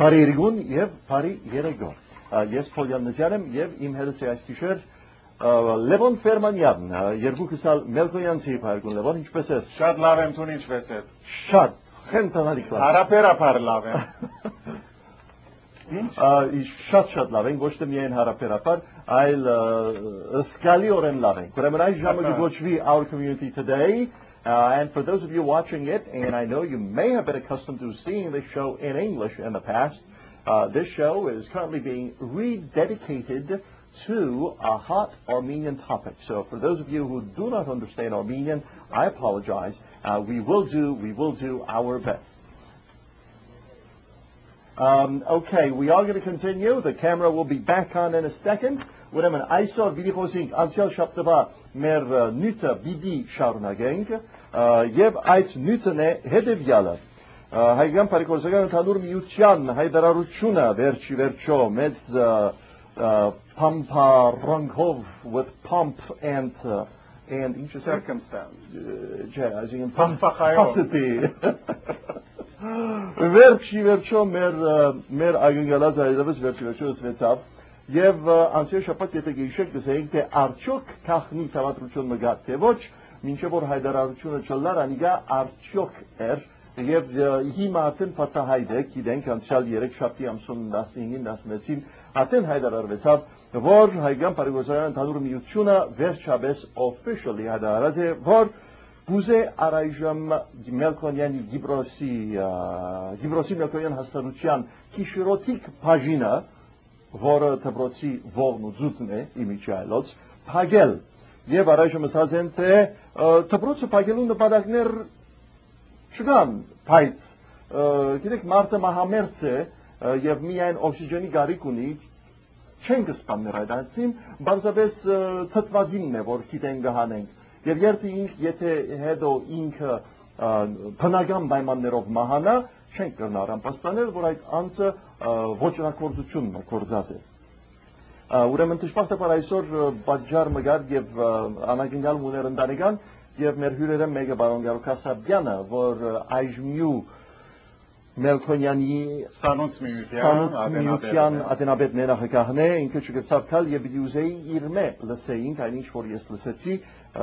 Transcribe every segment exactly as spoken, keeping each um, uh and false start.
Բարի իրգուն եւ բարի երեկո։ Ես Պոլյաննազյան եմ եւ իմ հետս է այս գիշեր Լևոն Ֆերմանյան, երկուքս ալ Մելքոյանցի փայլուն Լևոն, ինչպես ես։ Շատ լավ եմ, դու ինչպես ես։ Շատ խենթանալի կլաս։ Հարաբերաբար լավ եմ։ Ինչ։ Շատ-շատ լավ են, ոչ թե միայն հարաբերաբար, այլ զգալիորեն լավ են։ Ուրեմն այս ժամը կգոչվի Our Community Today. Uh, and for those of you watching it, and I know you may have been accustomed to seeing this show in English in the past, uh, this show is currently being rededicated to a hot Armenian topic. So for those of you who do not understand Armenian, I apologize. Uh, we will do, we will do our best. Um, okay, we are going to continue. The camera will be back on in a second. Ուրեմն այսօր պիտի խոսենք անցյալ շաբթվա մեր նյութը պիտի շարունակենք եւ այդ նյութն է հետեւյալը հայկական բարեգործական ընդհանուր միության հայտարարությունը վերջի վերջո մեծ փամփառանքով with pomp and uh, and circumstance չէ այսինքն փամփախայովի վերջի վերջո մեր մեր ագնկալած այդպես վերջի վերջո սվեցավ Եվ անցյալ շաբաթ եթե գիշեր գսեինք թե արդյոք քախնի թավադրություն մգատ թե ոչ մինչև որ հայտարարությունը չլար անիգա արդյոք էր եւ հիմա արդեն բացահայտ է գիտենք անցյալ երեք շաբթի ամսուն տասնհինգին տասնվեցին արդեն հայտարարվեցավ որ հայկական բարեգործական ընդհանուր միությունը վերջապես officially հայտարարած է որ գուզե առայժմ Մելքոնյանի Գիբրոսի Գիբրոսի Մելքոնյան հաստատության քիշիրոտիկ բաժինը որը դպրոցի ողն ու ձուծն է իմիջայլոց փակել եւ առայժմ ասած են թե դպրոցը փակելու նպատակներ չկան բայց գիտեք մարդը մահամերձ է եւ միայն օքսիգենի գարիք ունի չենք սպաններ այդ այցին բարձրապես թթվածինն է որ գիտեն գահանենք եւ երբ եթե հետո ինքը բնական պայմաններով մահանա չենք կրնար անպաստանել, որ այդ անձը ոչրակորձությունն է կորձած է։ Ուրեմն դժբախտաբար այսօր պատճառ մգար եւ անագնյալ ուներ ընտանեկան եւ մեր հյուրերը մեկը բարոն Գարո Կասաբյանը, որ այժմյու Մելքոնյանի Սանոնց միության ատենաբեդ ներահկահն է, ինքը չգրծավ կալ եւ պիտի ուզեի իր մե լսեինք, այն ինչ որ ես լսեցի,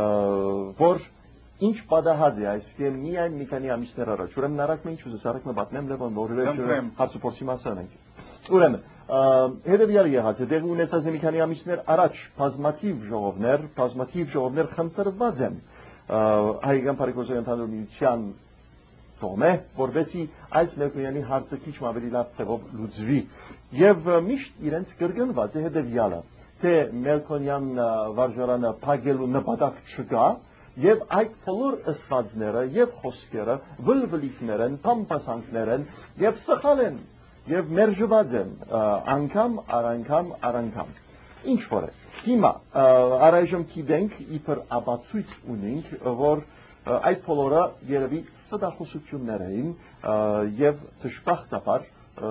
որ Ինչ պատահած է այս կեմ միայն մի քանի ամիսներ առաջ։ Ուրեմն առակ մենք ուզես առակ մը պատմեմ Լևոն, որովհետեւ հարցուփորձի մասն ենք։ Ուրեմն հետեւյալ եղած է դեղի ունեցած է մի քանի ամիսներ առաջ բազմաթիվ ժողովներ, բազմաթիվ ժողովներ խնդրված են հայկական բարեգործական ընդհանուր միության կողմէ, որովհետեւ այս Մելքոնյանի հարցը քիչ ավելի լավ ձևով լուծվի։ Եվ միշտ իրենց կրկնված է հետեւյալը, թե Մելքոնյան վարժարանը փակելու նպատակ չկա Եվ այդ բոլոր ըսվածները եւ խոսքերը վլվլիքներ են, փամփասանքներ են եւ սխալ են եւ մերժված են անգամ առ անգամ Ինչ որ է Հիմա առայժմ գիտենք իբր ապացույց ունենք որ այդ բոլորը երևի ստախոսություններ էին եւ դժբախտաբար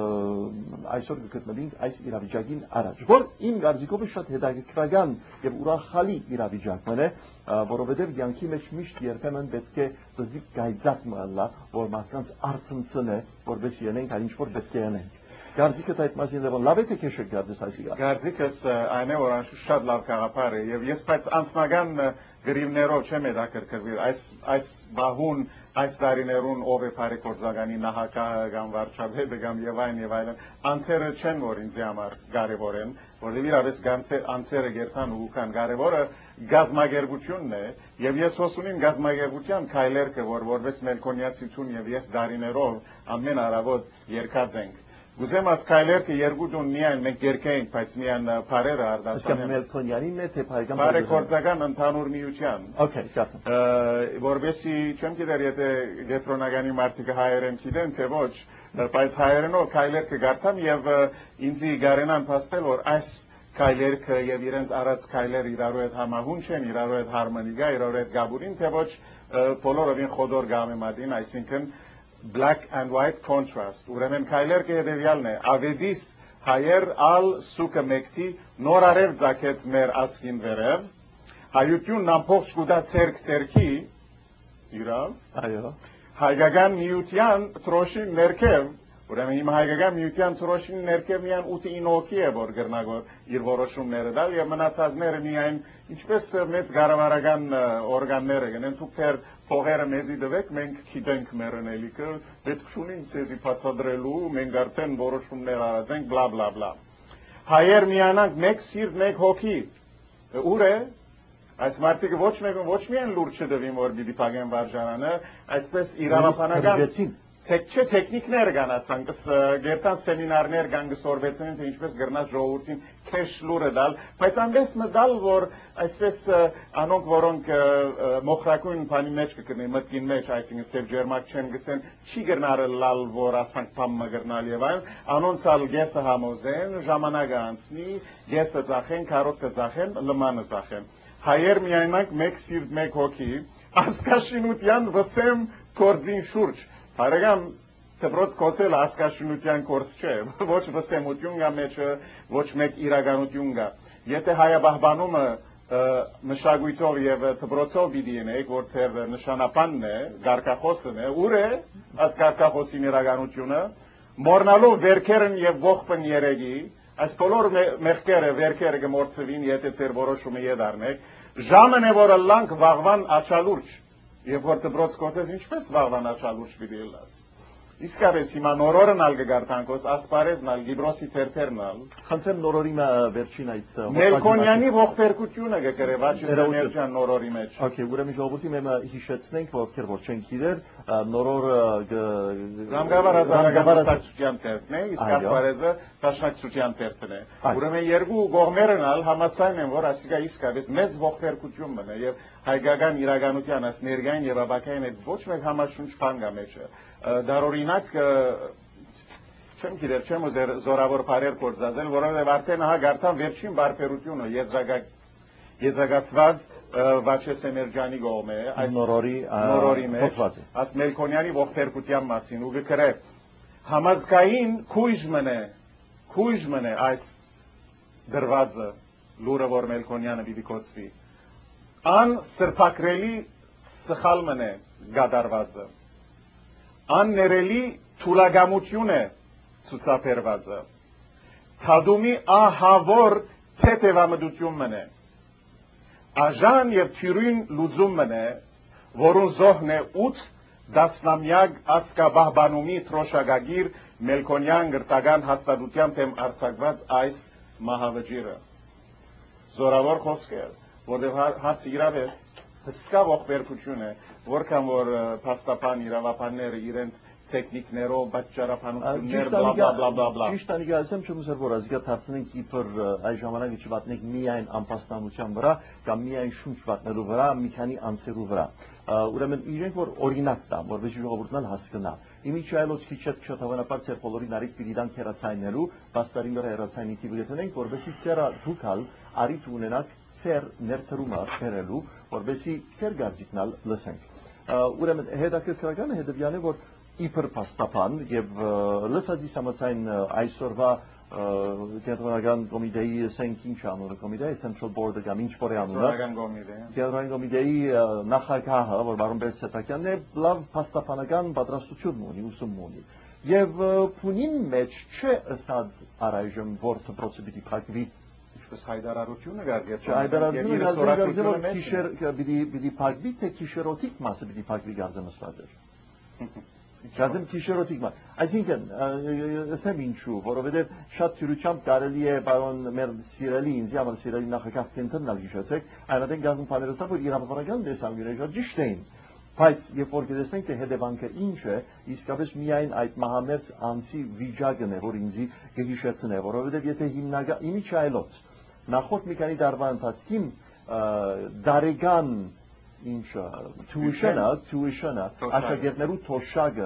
այսօր կգտնվենք այս իրավիճակին առաջ որ իմ կարծիքով շատ հետաքրքրական եւ ուրախալի իրավիճակն է որովհետեւ յանքի մեջ միշտ երբեմն պետք է զգիք գայծակ մնալա որ մարդկանց արցնցն է որպես յենենք այն ինչ որ պետք է անենք Գարձիկը այդ մասին դեպքում լավ է թե քեշը գարձես այսիգա Գարձիկս այն է որ անշուշտ շատ լավ գաղափար է եւ ես բայց անձնական գրիվներով չեմ հետաքրքրվել այս այս բահուն այս տարիներուն ով է բարեգործականի նահատակը կամ վարչապետը կամ եւ այն եւ այլն անձերը չեն որ ինձ համար կարեւոր են որովհետեւ իրավես անձերը գերտան ու կան կարեւորը գազագերբությունն է եւ ես հոսունին գազագերբության քայլերքը որ որպես Մելքոնյացություն եւ ես տարիներով ամեն արավոտ երկած ենք Գուցե մաս քայլերքը երկու դուն միայն մենք երկենք, բայց միայն բարերը արդասան են։ Մելքոնյանին է թե հայկական բարեգործական ընդհանուր միության։ Okay, ճարպ։ Որովհետեւ չեմ գիտեր եթե գետրոնագանի մարդիկը հայերեն գիտեն թե ոչ, բայց հայերենով քայլերքը գարտամ եւ ինձի գարենան փաստել որ այս քայլերքը եւ իրենց առած քայլեր իրարու հետ համահունչ են, իրարու հետ հարմոնիգա, իրարու հետ գաբուրին թե ոչ բոլորովին խոդոր գամեմադին, այսինքն black and white contrast ուրեմն քայլերքը հետեւյալն է ավեդիս հայեր ալ սուկը մեկտի նորարև ձակեց մեր ասկին վերև հայությունն ամբողջ գուտա ցերկ ցերկի յուրավ այո հայկական միության տրոշի ներքև Ուրեմն իմ հայկական միության ծրոշին ներքև միան ութին օքի է որ գրնագոր իր որոշումները դալ եւ մնացածները միայն ինչպես մեծ կառավարական օրգանները գնեն դուք թեր փողերը մեզի դվեք մենք գիտենք մեր անելիքը պետք չունի ցեզի բացադրելու մենք արդեն որոշումներ արած ենք բլա բլա բլա հայեր միանանք մեկ սիրտ մեկ հոգի ուր է այս մարդիկը ոչ մեկը ոչ միայն լուրջ չդվին որ պիտի փակեն վարժարանը այսպես իրավաբանական Tek չէ տեխնիկներ կան ասանքս գերտան սեմինարներ կան գսորվեցին թե ինչպես գրնա ժողովրդին քեշ լուրը դալ բայց այնպես մդալ որ այսպես անոնք որոնք մոխրակույն բանի մեջ կգնեն մտքին մեջ այսինքն սև ջերմակ չեն գսեն չի գրնարը լալ որ ասանք փամը գրնալ եւ այլ անոնցալ գեսը համոզեն ժամանակը անցնի գեսը ծախեն կարոտը ծախեն լմանը ծախեն հայեր միայնակ մեկ սիրտ մեկ հոգի ասկաշինության վսեմ կորձին շուրջ Հարագամ դպրոց կոչել ասկաշունության կորս չէ, ոչ վսեմություն կա մեջը, ոչ մեկ իրականություն կա։ Եթե հայաբահբանումը մշակույթով եւ դպրոցով պիտի ունեք, որ ծեր նշանապանն է, գարկախոսն է, ուր է այս գարկախոսի իրականությունը, մորնալով վերքերն եւ ողբն երեգի, այս բոլոր մեղքերը վերքերը կմորցվին, եթե ծեր որոշումը եդառնեք, ժամն է որ լանք վաղվան աչալուրջ Եվ որ դպրոց կոչես ինչպես վաղվան աչալուրջ պիտի լաս։ Իսկապես հիմա նորորն ալ կգարտանքոս, ասպարեզն ալ, գիբրոսի թերթերն ալ։ Խնդրեմ նորորի վերջին այդ Մելքոնյանի ողբերգությունը գկրե Վաչեսյան Էրջան նորորի մեջ։ Okay, ուրեմն ժողովրդի մեմը հիշեցնենք, ովքեր որ չեն գիտեր, նորորը Ռամգավար ազգային թերթն է, իսկ ասպարեզը Դաշնակցության թերթն է։ Ուրեմն երկու կողմերն ալ համաձայն են, որ ասիկա իսկապես մեծ ողբերգություն մնա եւ հայկական իրականության աս ներգային եւ ապակային այդ ոչ մեկ համաշունչ բան կա մեջը։ Դարօրինակ չեմ գիտեր, չեմ ուզեր զորավոր բարեր կործածել, որովհետև արդեն ահա գարտան վերջին բարբերությունը եզրագացված Վաչեսյան Էրջանի կողմ է, այս նորորի մեջ, այս Մելքոնյանի ողբերգության մասին ու գկրե համազգային քույժ մնե, քույժ մնե այս դրվածը լուրը որ Մելքոնյանը պիտի կոչվի, ան սրբակրելի սխալ մնե գադարվածը աններելի թուլագամություն է ցուցաբերվածը թադումի ահավոր թեթևամտություն մնե աժան եւ թյուրին լուծում մնե որուն զոհն է ութ դասնամյակ ասկաբահբանումի թրոշագագիր Մելքոնյան գրտական հաստատությամբ եմ արձակված այս մահավճիրը զորավոր խոսքեր որտեղ հարցը իրավես հսկա ողբերգություն է որքան որ փաստաբան իրավաբանները իրենց տեխնիկներով բացճարաբանություններ բլա բլա բլա բլա բլա Ճիշտ անի ասեմ չեմ ուզեր որ ազգա դարձնենք իբր այս ժամանակը չվատնենք միայն անպաստանության վրա կամ միայն շունչ վատնելու վրա մի քանի անձերու վրա ուրեմն իրենք որ օրինակ տա որովհետեւ ժողովուրդն հասկանա Իմիջայլոց քիչետ չթավանապար ծեր բոլորին արիք պիտի դան քերացայնելու բաստարին վրա երացայնի տիվգետնենք որովհետեւ ծերա դուքալ արիք ունենակ ծեր ներդրումը բերելու որովհետեւ ծեր գարձիկնալ լսենք ուրեմն հետաքրքրականը հետեւյալն է որ իբր փաստաբան եւ լսածի համաձայն այսօրվա կենտրոնական կոմիտեի ասենք ինչ անունը կոմիտեի Central Board-ը կամ ինչ որ է անունը կենտրոնական կոմիտե կենտրոնական կոմիտեի նախագահը որ բարոն Բերսետակյանն է լավ փաստաբանական պատրաստություն ունի ուսում ունի եւ փունին մեջ չէ ասած առայժմ որ դպրոցը պիտի փակվի ինչպես հայտարարությունը գարգեր հայտարարությունը գիշեր պիտի փակվի թե քիշերոտիկ մասը պիտի փակվի գարձեմստված է Գազեմ քիշերոտիկ մաս այսինքն ասեմ ինչու որովհետեւ շատ թյուրությամբ կարելի է բարոն մեր սիրելի ինձ համար սիրելի նախագահ կենտրոնալ հիշեցեք այնադեն գազում բաներսա որ իրավաբանական դեսանգիրեժը ճիշտ էին բայց երբ որ գտեսնենք թե հետևանքը ինչ է իսկապես միայն այդ մահամերձ անձի վիճակն է որ ինձի կհիշեցնե որովհետեւ եթե հիմնական իմիջայլոց նախորդ մի քանի տարվա ընթացքում դարեգան ինչը tuition-ը tuition-ը աշակերտներու թոշակը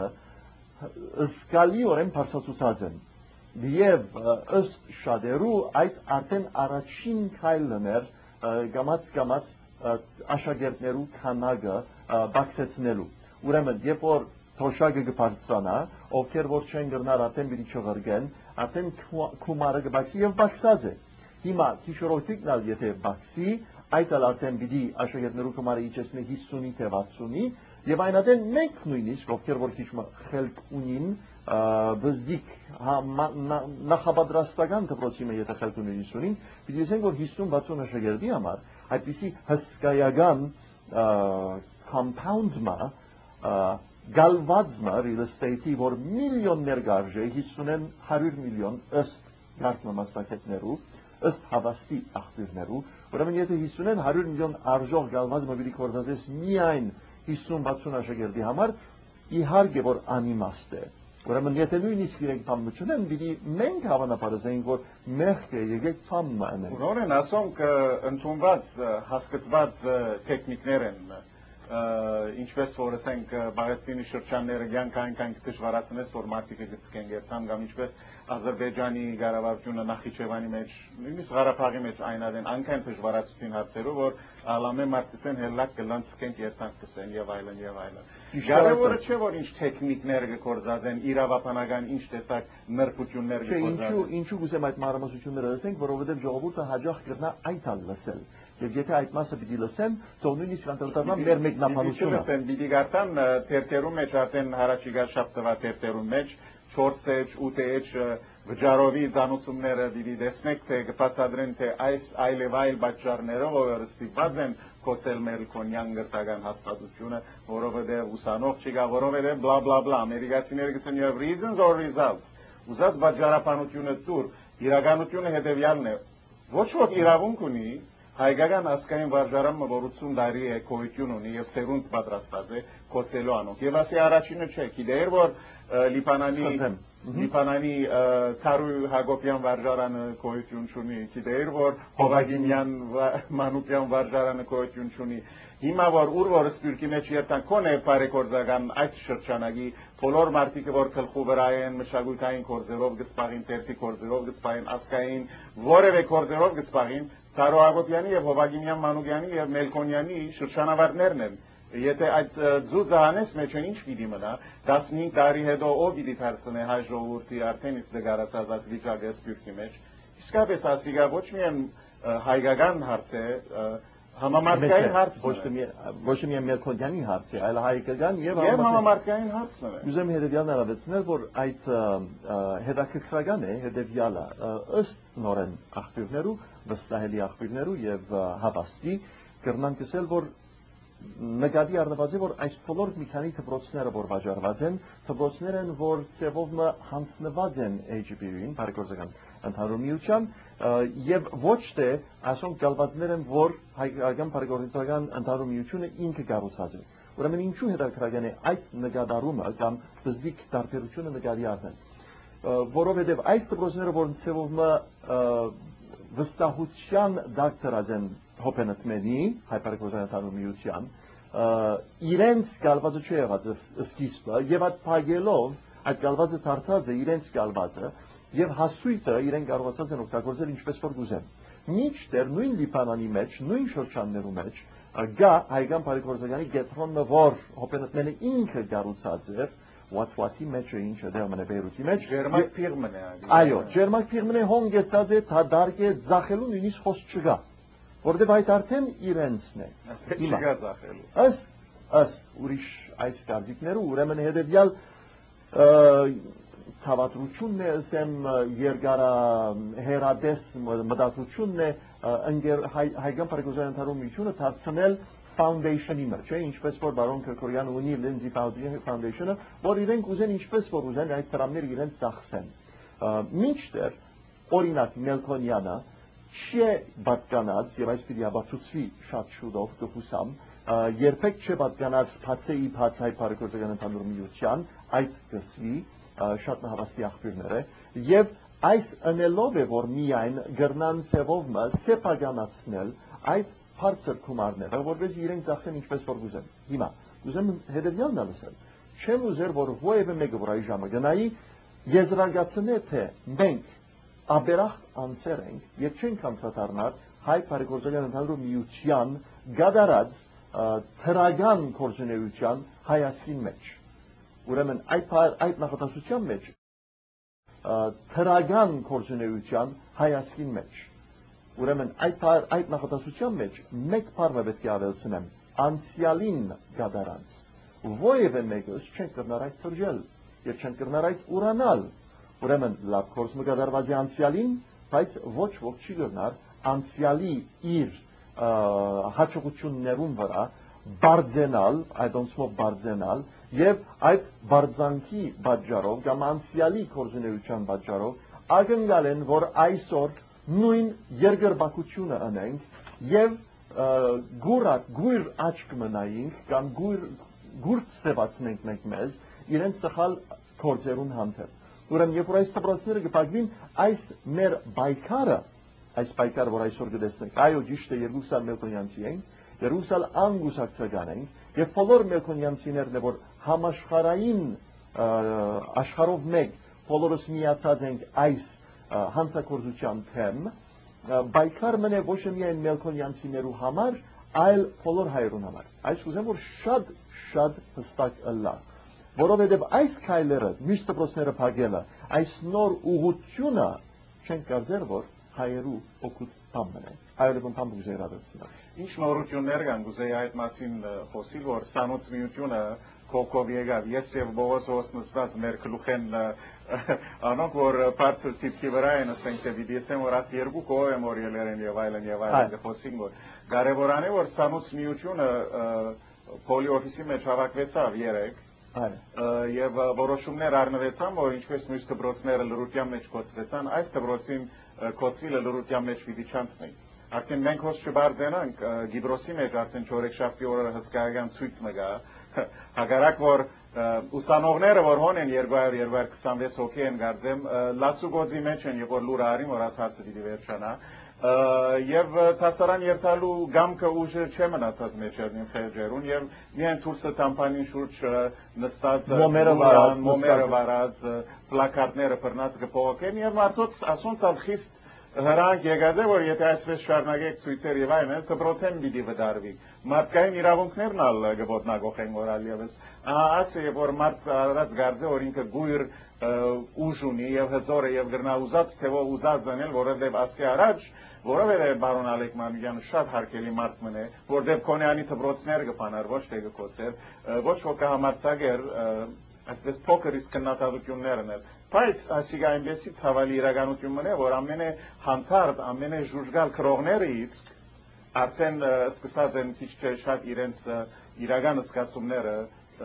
զգալիորեն բարձրացած են եւ ըստ շատերու այդ արդեն առաջին քայլն էր գամած գամած աշակերտներու քանակը բացեցնելու ուրեմն երբ որ թոշակը կբարձրանա ովքեր որ չեն գրնալ արդեն պիտի չղրգեն արդեն քումարը կբացի եւ բացած է հիմա քիշորոտիկն ալ եթե բացի այդ արդեն պիտի աշակերտներու կմարը իջեցնի հիսունի թե վաթսունի եւ այնադեն մենք նույնիսկ ովքեր որ քիչ խելք ունին բզդիկ նախապատրաստական դպրոցի եթե խելք ունենին, պիտի ասենք, որ հիսուն վաթսուն աշակերտի համար այդպիսի հսկայական compound-ը գալվածը real estate-ի, որ միլիոններ գարժե, հիսունեն հարյուր միլիոն ըստ գարկնը մասնակետներու, ըստ հավաստի աղբյուրներու, ուրեմն եթե հիսունեն հարյուր միլիոն արժող գալվածը մոբիլի կորդածես միայն հիսուն վաթսուն աշակերտի համար, իհարկե որ անիմաստ է։ Ուրեմն եթե նույնիսկ իրենք փամություն են, պիտի մենք հավանաբար ասենք, որ մեղք է եկեք փամը անենք։ Ուրորեն ասում ընդունված հասկացված տեխնիկներ են, ինչպես որ ասենք Բաղեստինի շրջանները կյանք այնքան դժվարացնես, որ մարդիկ գցկեն երթան, կամ ինչպես Ադրբեջանի ղարաբաղությունը Նախիջևանի մեջ, նույնիսկ Ղարաբաղի մեջ այնադեն այնքան դժվարացուցին հարցերով, որ ալամե մարդկսեն հելլակ կլանցկեն երթանք կսեն եւ այլն եւ այլն։ Կարևորը չէ որ ինչ տեխնիկներ կգործածեն, իրավաբանական ինչ տեսակ նրբություններ կգործածեն։ Ինչու գուցե այդ մանրամասնությունները ասենք, որովհետեւ ժողովուրդը հաջող կգտնա այդ ալ լսել։ Եվ եթե այդ մասը պիտի լսեն, թող նույնիսկ անդրադառնան մեր մեկնաբանությունը։ Լսեն, պիտի գարտան թերթերում մեջ արդեն հարաճիգա շաբթվա թերթերում մեջ չորս էջ, ութ էջ վճարովի ծանուցումները պիտի տեսնեք, թե կբացատրեն, թե այս այլ եւ այլ պատճառներով որ ստիպված են կոչել Մելքոնյան գրթական հաստատությունը, որովհետեւ ուսանող չկա, որովհետեւ բլա բլա բլա, ամերիկացիները գսեն you have reasons or results։ Ուզած պատճառաբանությունը դուր, իրականությունը հետեւյալն է։ Ոչ ոք իրավունք ունի հայկական ասկային վարժարանը, որ ութսուն տարի է գոյություն ունի եւ սերունդ պատրաստած է կոչելու անոնք։ Եվ ասի առաջինը չէ, գիտեր որ Լիբանանի Լիբանանի Թարու Հակոբյան վարժարանը գոյություն ունի, գիտեր որ Հովագիմյան Մանուկյան վարժարանը գոյություն ունի։ Հիմա որ ուր որ սպյուրքի մեջ երթան կոնե բարեգործական այդ շրջանագի բոլոր մարդիկը որ գլխու վրա են մշակութային գործերով գսպաղին, թերթի գործերով գսպաղին, ասկային որևէ գործերով գսպաղին Թարու Հակոբյանի եւ Հովագիմյան Մանուկյանի եւ Մելքոնյանի շրջանավարտներն են։ Եթե այդ ձուծանես մեջ ինչ պիտի մնա, տասնհինգ տարի հետո ով պիտի դարձնե հայ ժողովրդի արդեն իսկ դգարացած այս վիճակը սպյուրքի մեջ։ Իսկապես ասիգա ոչ միայն հայկական հարց է, համամարտկային հարց է։ Ոչ միայն Մելքոնյանի հարց է, այլ հայկական եւ համամարտկային հարցն է։ Ուզեմ հետեւյալն ավելացնել, որ այդ հետաքրքրական է հետեւյալը ըստ նորեն աղբյուրներու, վստահելի աղբյուրներու եւ հավաստի կրնան կսել, որ նկատի առնված է, որ այս բոլոր մի քանի դպրոցները, որ վաճառված են, դպրոցներ են, որ ծևով հանձնված են H B U-ին, բարեգործական ընդհանուր միության, եւ ոչ թե այսօր գալվածներ են, որ հայկական բարեգործական ընդհանուր միությունը ինքը կառուցած է։ Ուրեմն ինչու հետաքրքրական է այդ նկատառումը կամ բզդիկ տարբերությունը նկատի առնել։ Որովհետեւ այս դպրոցները, որ ծևով վստահության դակ դրած են հոբենտմենի, հայ բարեգործական ընդհանուր միության, իրենց գալվածը չի եղած սկիզբը եւ այդ փագելով այդ գալվածը դարձած է իրենց գալվածը եւ հասույթը իրեն կարողացած են օգտագործել ինչպես որ գուզեն։ Մինչդեռ նույն Լիբանանի մեջ, նույն շրջաններու մեջ գա հայկական բարեգործականի գետրոնը, որ հոբենտմենը ինքը կառուցած է, What-what-ի մեջ է ինչը դերմն է Բեյրութի մեջ։ Ջերմակ ֆիրմն է։ Այո, ջերմակ ֆիրմն է հոնգեցած է, դարկ է ձախելու նույնիսկ խոսք չկա։ Որտեւ այդ արդեն իրենցն է։ Չկա ձախելու։ Ըստ ըստ ուրիշ այս կարծիքներու ուրեմն հետեւյալ թավատրությունն է, ասեմ երկարա հերադես մտածությունն է հայկական բարեգործական ընդհանուր միությունը դարձնել foundation-ի մեջ, ինչպես որ բարոն Քրքորյանը ունի Lindsay Foundation-ը, որ իրենք ուզեն ինչպես որ ուզեն այդ դրամները իրենց ծախսեն։ Մինչդեռ օրինակ Մելքոնյանը չի պատկանած եւ այս պիտի ապացուցվի շատ շուտով կհուսամ, երբեք չի պատկանած բացեի բաց հայ բարեգործական ընդհանուր միության այդ կսվի շատ հավաստի աղբյուրները եւ այս ընելով է որ միայն գրնան ծևով մը սեփականացնել այդ բարձր գումարները, որպես իրենք ծախսեն ինչպես որ գուզեն։ Հիմա ուզեմ հետեւյալն ասել, չեմ ուզեր որ ովևէ մեկը որ այս ժամը գնայի եզրակացնե թե մենք աբերախտ անձեր ենք եւ չենք անդրադառնալ հայ բարեգործական ընդհանուր միության գադարած թրագան գործունեության հայացքին մեջ։ Ուրեմն այդ այդ նախատեսության մեջ թրագան գործունեության հայացքին մեջ։ Ուրեմն այդ այդ նախատեսության մեջ մեկ բառը պետք է ավելցնեմ անցյալին գադարանց։ Ովևէ մեկը չենք կրնար այդ թրջել։ եւ չեն կրնար այդ ուրանալ։ Ուրեմն լավ կորս մգադարված է անցյալին, բայց ոչ ոք չի կրնար անցյալի իր հաջողություններուն վրա բարձենալ, այդ ոնցմով բարձենալ եւ այդ բարձանքի պատճառով կամ անցյալի կորզուներության պատճառով ակնկալ են, որ այսօր նույն երկրպագությունը անենք եւ գուրակ գույր աչք մնայինք կամ գույր գուրտ ստեղծենք մենք մեզ իրենց սխալ կորձերուն հանդեպ։ Ուրեմն երբ որ այս դպրոցները կփակվին, այս մեր բայկարը, այս բայկարը, որ այսօր կտեսնենք, այո, ճիշտ է, երկուսալ մելքոնյանցի ենք, երկուսալ անգուսակցական ենք եւ բոլոր մելքոնյանցիներն է որ համաշխարհային աշխարհով մեկ բոլորս միացած ենք այս հանցագործության թեմ, բայկար մնե ոչ միայն մելքոնյանցիներու համար, այլ բոլոր հայերուն համար։ Այս ուզեմ որ շատ շատ հստակ ըլլա, որովհետև այս քայլերը, միշտ դպրոցները փակելը, այս նոր ուղղությունը չենք կարծեր, որ հայերու օգուտ բան մնա։ Այլևս բան բուժերադարձնա։ Ինչ նորություններ կան, գուցե այդ մասին խոսիլ, որ սանոց միությունը կողքով եկավ, ես եւ Բողոս նստած մեր գլուխեն անոնք որ բարձր տիպի վրա են, ասենք թե վիդեսեմ որ աս երկու կողմ եմ որ ելեր են եւ այլն եւ այլն խոսին որ կարևորան է որ սանոց միությունը փոլի օֆիսի մեջ հավաքվեցավ երեք եւ որոշումներ առնվեցան որ ինչպես մյուս դպրոցները լրության մեջ կոչվեցան այս դպրոցին կոչվիլը լրության մեջ պիտի չանցնի արդեն մենք հոս չբարձենանք Գիբրոսի մեջ արդեն չորեքշաբթի օրը հսկայական ցույց մգա հագարակ որ ուսանողները որ հոն են երկու հարյուր երկու հարյուր քսանվեց հոգի են գարձեմ լացուգոձի մեջ են երբ որ լուրը արին որ աս հարցը դիտի վերջանա եւ տասարան երթալու գամքը ուժը չէ մնացած մեջերին խեջերուն եւ միայն թուրսը տամպանին շուրջ նստած մոմերը վարած պլակարտները բռնած կփողոքեն եւ մարդոց ասոնց ալ խիստ հրանք եկած է որ եթե այսպես շարունակեք ցույցեր եւ այլն դպրոցեն պիտի վդարվի մարդկային իրավունքներն ալ գոտնագոխեն որ ալիևս ասե որ մարդ արած գարձե որ ինքը գույր ուժ ունի եւ հզոր է եւ գրնա ուզած ցեվով ուզած դնել որովհետեւ ասկե առաջ որովհետեւ բարոն Ալեք Մանուկյանը շատ հարկելի մարդ մնե որտեղ Քոնյանի դպրոցներ կփանար ոչ թե կոչեր ոչ ոք կհամարցակեր այսպես փոքր իսկ քննադատություններն էլ բայց ասիգա այնպեսի ցավալի իրականություն մնե որ ամենը հանդարտ ամենը ժուժգալ քրողները իսկ արդեն սկսած են քիչ թե շատ իրենց իրական զգացումները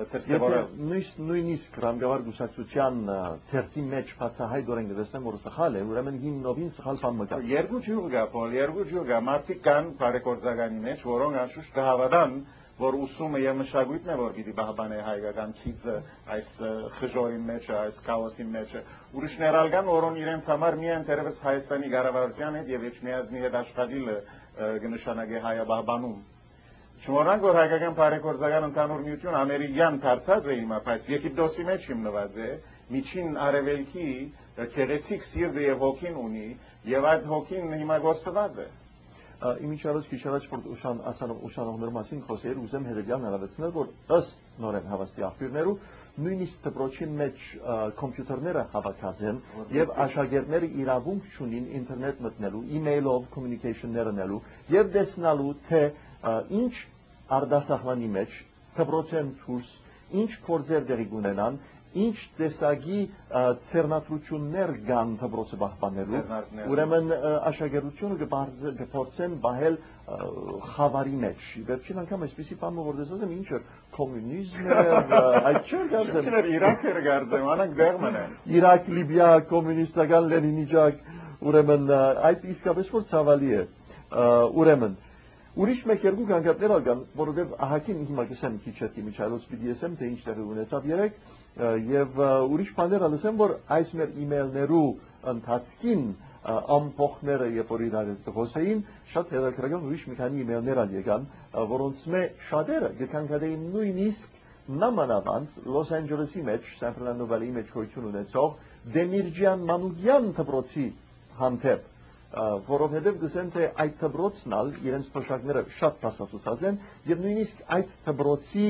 նույնիսկ ռամգավար գուսակցության թերթի մեջ բացահայտորեն գտեսնեմ որ սխալ է ուրեմն հիմնովին սխալ բան մտա երկու ջուր գա փոլ երկու ջուր գա մարդիկ կան բարեգործականի մեջ որոնք անշուշտ կհավատան որ ուսումը եւ մշակույթն է որ պիտի բահբանե հայկական քիծը այս խժորի մեջ այս քաոսի մեջ ուրիշներ ալգան որոնք իրենց համար միայն դերևս Հայաստանի կառավարության հետ եւ Էջմիածնի հետ աշխատիլը կնշանակե հայաբահբանում Չմոռանք որ հայկական բարեգործական ընդհանուր միություն ամերիկյան դարձած է հիմա, բայց Եգիպտոսի մեջ հիմնված է, միջին արևելքի քեղեցիկ սիրտը եւ հոգին ունի եւ այդ հոգին հիմա գործված է։ Իմիջիալոց քիչ առաջ որ ուսանողների մասին խոսեր, ուզեմ հետեւյալն հավաստնել, որ ըստ նորեն հավաստի աղբյուրներու նույնիսկ դպրոցի մեջ կոմպյուտերները հավաքած են եւ աշակերտները իրավունք չունին ինտերնետ մտնելու, email-ով communication-ներ անելու եւ տեսնալու թե ինչ արդասահմանի մեջ դպրոցեն դուրս ինչ գործեր դերի ունենան ինչ տեսակի ցերնատրություններ կան դպրոցը պահպանելու ուրեմն աշակերտությունը կփորձեն բահել խավարի մեջ վերջին անգամ այսպեսի բան որ տեսած եմ ինչ կոմունիզմ այդ չէ գարձեմ Իրաքը գարձեմ անանք դեր մնան Իրաք Լիբիա կոմունիստական լենինիջակ ուրեմն այդ իսկապես որ ցավալի է ուրեմն Ուրիշ մեկ երկու գանգատներ ալգան, որովհետև ահագին հիմա կսեմ քիչ հետի Միչայլոց պիտի եսեմ, թե ինչ տեղի ունեցավ երեք, եւ ուրիշ բաներ ալսեմ, որ այս մեր իմեյլներու ընթացքին ամփոխները երբ որ իրար խոսեին, շատ հետաքրքրական ուրիշ մի քանի իմեյլներ ալ եկան, որոնց մե շատերը գկանգադեին նույնիսկ նամանավանդ Լոս Անջելեսի մեջ, Սան Ֆերնանդո Վալիի մեջ գոյություն ունեցող Դեմիրջյան Մանուկյան դպրոցի հանդեպ որովհետև գսեն թե այդ դպրոցն ալ իրենց փոշակները շատ փաստացած են եւ նույնիսկ այդ դպրոցի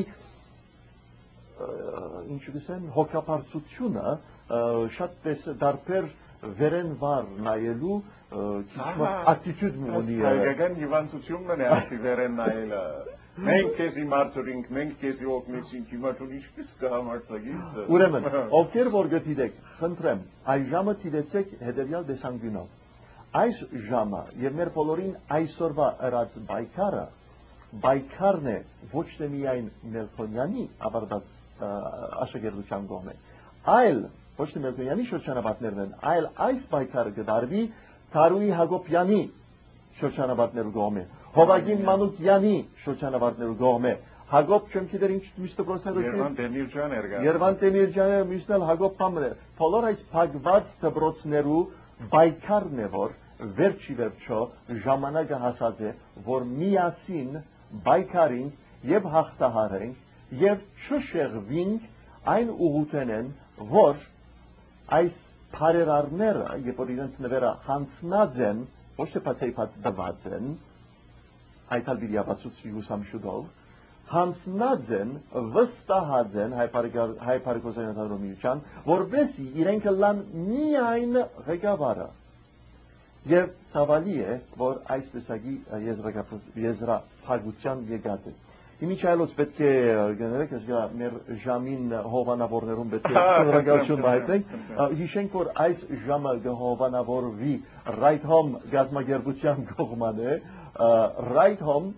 ինչ գսեն հոգապարծությունը շատ դարբեր վերեն վար նայելու քիչ ատիտյուդ ունի հայկական հիվանդությունն է ասի վերեն նայելը Մենք քեզի մարտուրինք, մենք քեզի օգնեցինք, հիմա դու ինչպես կհամարձակես։ Ուրեմն, ովքեր որ գտիդեք, խնդրեմ, այս ժամը դիտեցեք հետևյալ տեսանկյունով։ Այս ժամը եւ մեր բոլորին այսօրվա ըրած բայկարը, բայկարն է ոչ թե միայն Մելքոնյանի ավարտած աշակերտության կողմը, այլ ոչ թե Մելքոնյանի շրջանապատներն են, այլ այս բայկարը կդարվի Թարուհի Հակոբյանի շրջանապատներու կողմը, Հովագին Մանուկյանի շրջանապատներու կողմը, Հակոբ չեմ գիտեր ինչ միշտ դպրոցները Երվան Տեմիրջան էր գա։ Երվան Տեմիրջանը միշտել Հակոբ Փամը։ Բոլոր այս փակված դպրոցներու բայկարն է որ վերջի վերջո ժամանակը հասած է որ միասին բայկարին եւ հաղթահարենք եւ չշեղվինք այն ուղութենեն որ այս բարերարները երբ որ իրենց նվերը հանցնած են ոչ թե բացայփած դված են այդ ալ բիդիաբացուցի հուսամշուդով հանցնած են վստահած են հայպարիկոզայնատարու միության որբեսի իրենք լան միայն ղեկավարը եւ ցավալի է որ այս տեսակի եզրափակության եկած է Իմիջայլոց պետք է գներեք, ես գա մեր ժամին հովանավորներում պետք է շնորհակալություն հայտնենք, հիշենք, որ այս ժամը կհովանավորվի Right Home գազագերբության կողմանը, Right Home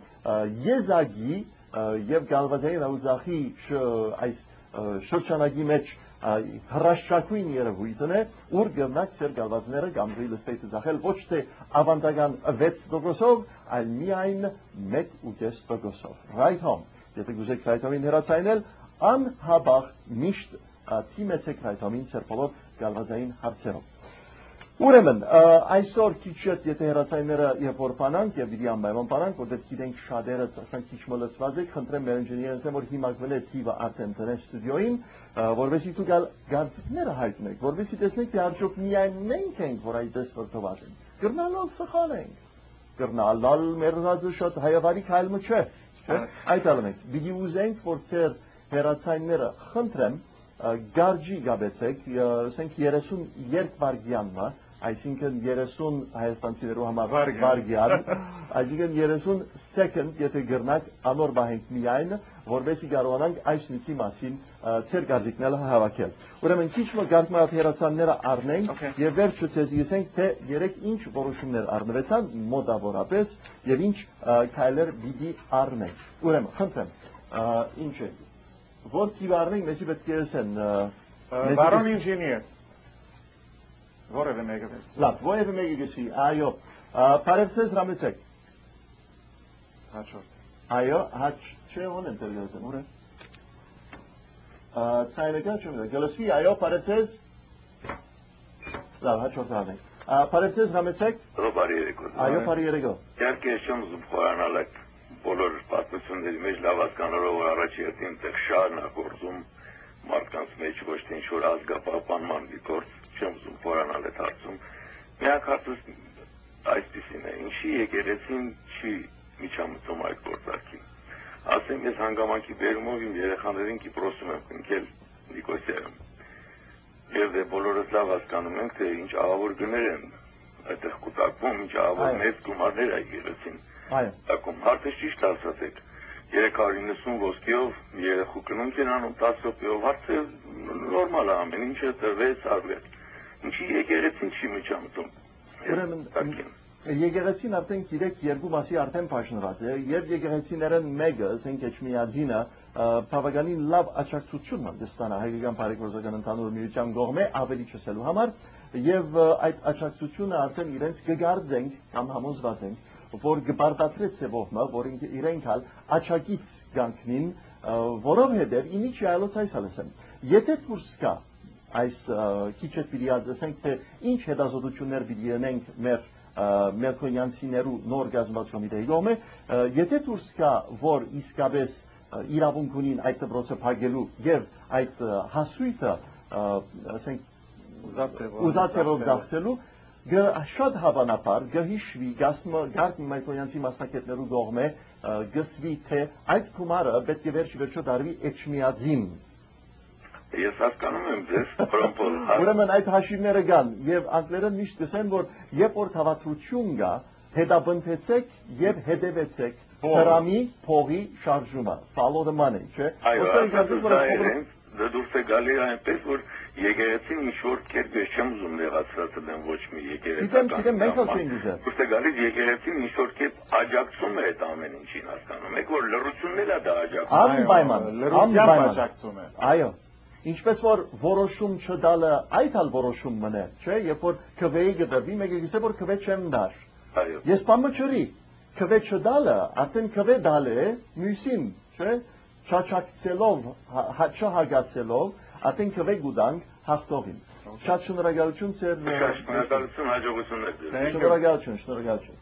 եզակի եւ գալվածային աուզախի այս շրջանագի մեջ հրաշակույն երևույթն է, ուր գնաք ծեր գալվածները կամ ռիլստեյթը զախել ոչ թե ավանդական վեց տոկոսով, այլ միայն մեկ ու կես տոկոսով։ Right Home, եթե գուզեք Right Home-ին հեռացայնել, անհաբաղ միշտ թիմեցեք Right Home-ին ծեր բոլոր գալվածային հարցերով։ Ուրեմն, այսօր քիչ շետ եթե հեռացայինները երբ որ բանանք եւ դիտի անպայման բանանք, որտեղ գիտենք շատերը ասենք քիչ մլացված եք, խնդրեմ մեր ինժեներներս եմ որ հիմակվել է թիվը արդեն դրես ստուդիոյին, որովհետեւ դուք գարձիկները հայտնեք, որովհետեւ տեսնեք թե արդյոք միայն մենք ենք, որ այդպես վրդովված ենք։ Գրնալալ սխալ ենք։ Գրնալալ մերժածը շատ հայավարի քայլը չէ։ Այդ ալմենք։ Բիդի ուզենք որ ծեր հեռացայինները խնդրեմ գարջի գաբեցեք, ասենք երեսունյոթ վարգյանն է այսինքն երեսուն հայաստանցիներու համար վարգյան, այսինքն երեսուն սեկունդ, եթե գրնակ անոր բահենք միայն, որովհետեւ կարողանանք այս նյութի մասին ծեր գարձիկները հավաքել։ Ուրեմն քիչ մը գանձմայով հեռացանները առնենք եւ վերջը ցեզ ասենք թե երեք ինչ որոշումներ առնվեցան մոտավորապես եւ ինչ քայլեր պիտի առնենք։ Ուրեմն խնդրեմ, ինչ է։ Որ թիվ առնենք, մեսի պետք է ասեն Բարոն ինժեներ Որևէ մեկը վերցի։ Լավ, որևէ մեկը գցի, այո, բարևձեզ ռամեցեք։ Հաչորդ։ Այո, հաչ չէ ոն եմ տերգացեմ, ուր է։ Ցայնեկա չում է, գլսվի, այո, բարևձեզ։ Լավ, հաչորդ ռամենք։ Բարևձեզ ռամեցեք։ Այո, բարի երեկո։ Այո, բարի երեկո։ Իհարկե չեմ ուզում խորանալ այդ բոլոր պատմությունների մեջ լավ հասկանալով որ առաջի հերթին տեղ շահն է գործում մարդկանց մեջ ոչ թե ինչ-որ ազգապահպանման մի գործ չեմ ուզում խորանալ այդ հարցում։ Միակ հարցս այսպիսին է, ինչի եկեղեցին չի միջամտում այդ գործարքին։ Ասեմ, ես հանգամանքի բերումով իմ երեխաներին Կիպրոսում եմ ընկել Նիկոսիայում։ Եվ դե բոլորս լավ հասկանում ենք, թե ինչ ահավոր գներ են այդտեղ կուտակվում, ինչ ահավոր մեծ գումարներ է եկեղեցին։ Այո։ Ակում հարցը ճիշտ ասացեք։ երեք հարյուր իննսուն ոսկիով երեխու կնունք են անում տասը րոպեով, հարցը նորմալ է ամեն ինչը տրվեց, արվեց։ Ինչի եկեղեցին չի միջամտում։ Ուրեմն եկեղեցին արդեն գիտեք երկու մասի արդեն բաժնված է, եւ եկեղեցիներն մեկը, ասենք Էջմիածինը, բավականին լավ աջակցություն հանդիսանա հայկական բարեգործական ընդհանուր միության կողմէ ավելի չսելու համար, եւ այդ աջակցությունը արդեն իրենց կգարձենք կամ համոզված ենք, որ կբարտադրե ծևողը, որ իրենք հալ աչակից գանքնին, որովհետև իմիջ այլոց այս հալսեմ։ Եթե դուրս կա այս քիչ է պիտի ասենք, թե ինչ հետազոտություններ պիտի ունենք մեր մելքոնյանցիներու նոր գազམ-ակցումների կողմէ, եթե դուրս կա, որ իսկապես իրավունք ունին այդ դպրոցը փակելու եւ այդ հասույթը, ասենք, ուզածերով դարձելու շատ հավանաբար գհիշվի գարկ մայքոնյանցի մասնակետներու կողմէ գսվի թե այդ գումարը պետք է վերջի վերջո դարվի Էջմիածին։ Ես հասկանում եմ ձեզ, պրոմպոլ։ Ուրեմն այդ հաշիվները կան եւ անգլերեն միշտ կսեն որ երբ որ թավադրություն կա, հետաբնթեցեք եւ հետևեցեք Դրամի փողի շարժումը, follow the money, չէ՞։ Այո, Ոսկե գազից որ դա փողը իրենց դա դուրս է գալի այնպես, որ եկեղեցին ինչ-որ կերպ ես չեմ ուզում նեղացրել եմ ոչ մի Գիտեմ, գիտեմ, մենք եկեղեցական էլ չենք ուզել։ դուրս է գալիս եկեղեցին ինչ-որ կերպ աջակցում է այդ ամեն ինչին հասկանում եք, որ լռությունն էլ է դա աջակցում։ Անպայման, լրությամբ անպայման։ աջակցում է։ Այո։ Ինչպես որ որոշում չդալը այդ ալ որոշում մնե, չէ՞, երբ որ քվեի գդրվի, մեկը գիսե որ քվե չեմ դար։ Այո։ Ես բամը չրի, քվե չդալը, արդեն քվե դալը է մյուսին, չէ՞, չաչակցելով, չհագասելով, արդեն քվե գուդանք հաղթողին։ Շատ շնորհակալություն ձեր Շնորհակալություն, հաջողություններ ձեզ։ Շնորհակալություն, շնորհակալություն։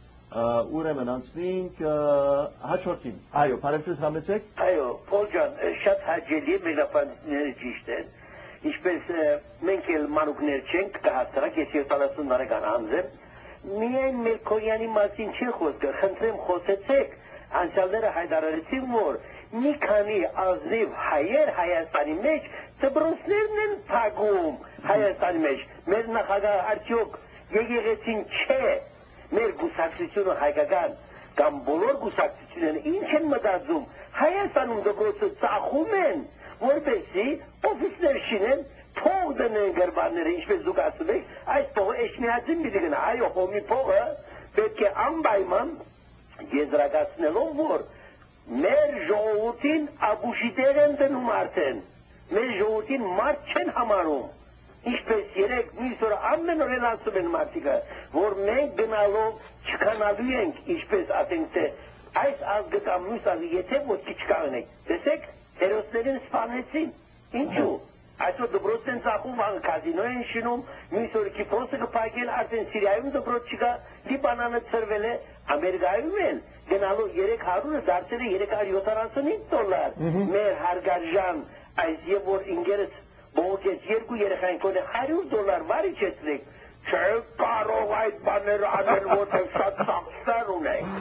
Ուրեմն անցնենք հաջորդին։ Այո, բարևձեզ համեցեք։ Այո, Պոլ ջան, շատ հաճելի մեկնաբանությունները ճիշտ են։ Ինչպես մենք էլ մանուկներ չենք, կհասկանանք, ես երիտասարդ տարեկան անձ եմ։ Միայն Մելքոնյանի մասին չի խոսքը, խնդրեմ խոսեցեք, անցյալները հայտարարեցին, որ մի քանի ազնիվ հայեր Հայաստանի մեջ դպրոցներն են փակում Հայաստանի մեջ։ Մեր նախագահ արդյոք եկեղեցին չէ, մեր գուսակցությունը հայկական կամ բոլոր գուսակցությունները ինչ են մտածում, Հայաստանում դպրոցը ծախում են, որպեսզի օֆիսներ շինեն, փող դնեն գրբանները, ինչպես դուք ասում եք, այս փողը էջմիածին պիտի գնա, այո, հողի փողը պետք է անպայման եզրակացնելով, որ մեր ժողովրդին աբուժիտեր են դնում արդեն, մեր ժողովրդին մարդ չեն համարում, ինչպես երեք մյուս օրը ամեն օր ասում են մարդիկը, որ մենք գնալով չկանալու ենք, ինչպես ասենք թե այս ազգը կամ մյուս ազգը, եթե ոտքի չկանգնենք, տեսեք, հերոսներին սպանեցին, ինչու, այսօր դպրոց են ծախում, կազինո են շինում, մյուս օրը Կիպրոսը կփակեն, արդեն Սիրիայում դպրոց չկա, Լիբանանը ծրվել է, Ամերիկայում են, գնալով երեք հարյուրը դարձել է երեք հարյուր յոթանասունհինգ դոլար, մեր հարգարժան, այս եւ որ ինգերս բողոքեց երկու երեխային կոնե հարյուր դոլար վարի չեցրեք, չէ կարող այդ բաները անել, որտեղ շատ ծախսեր ունենք։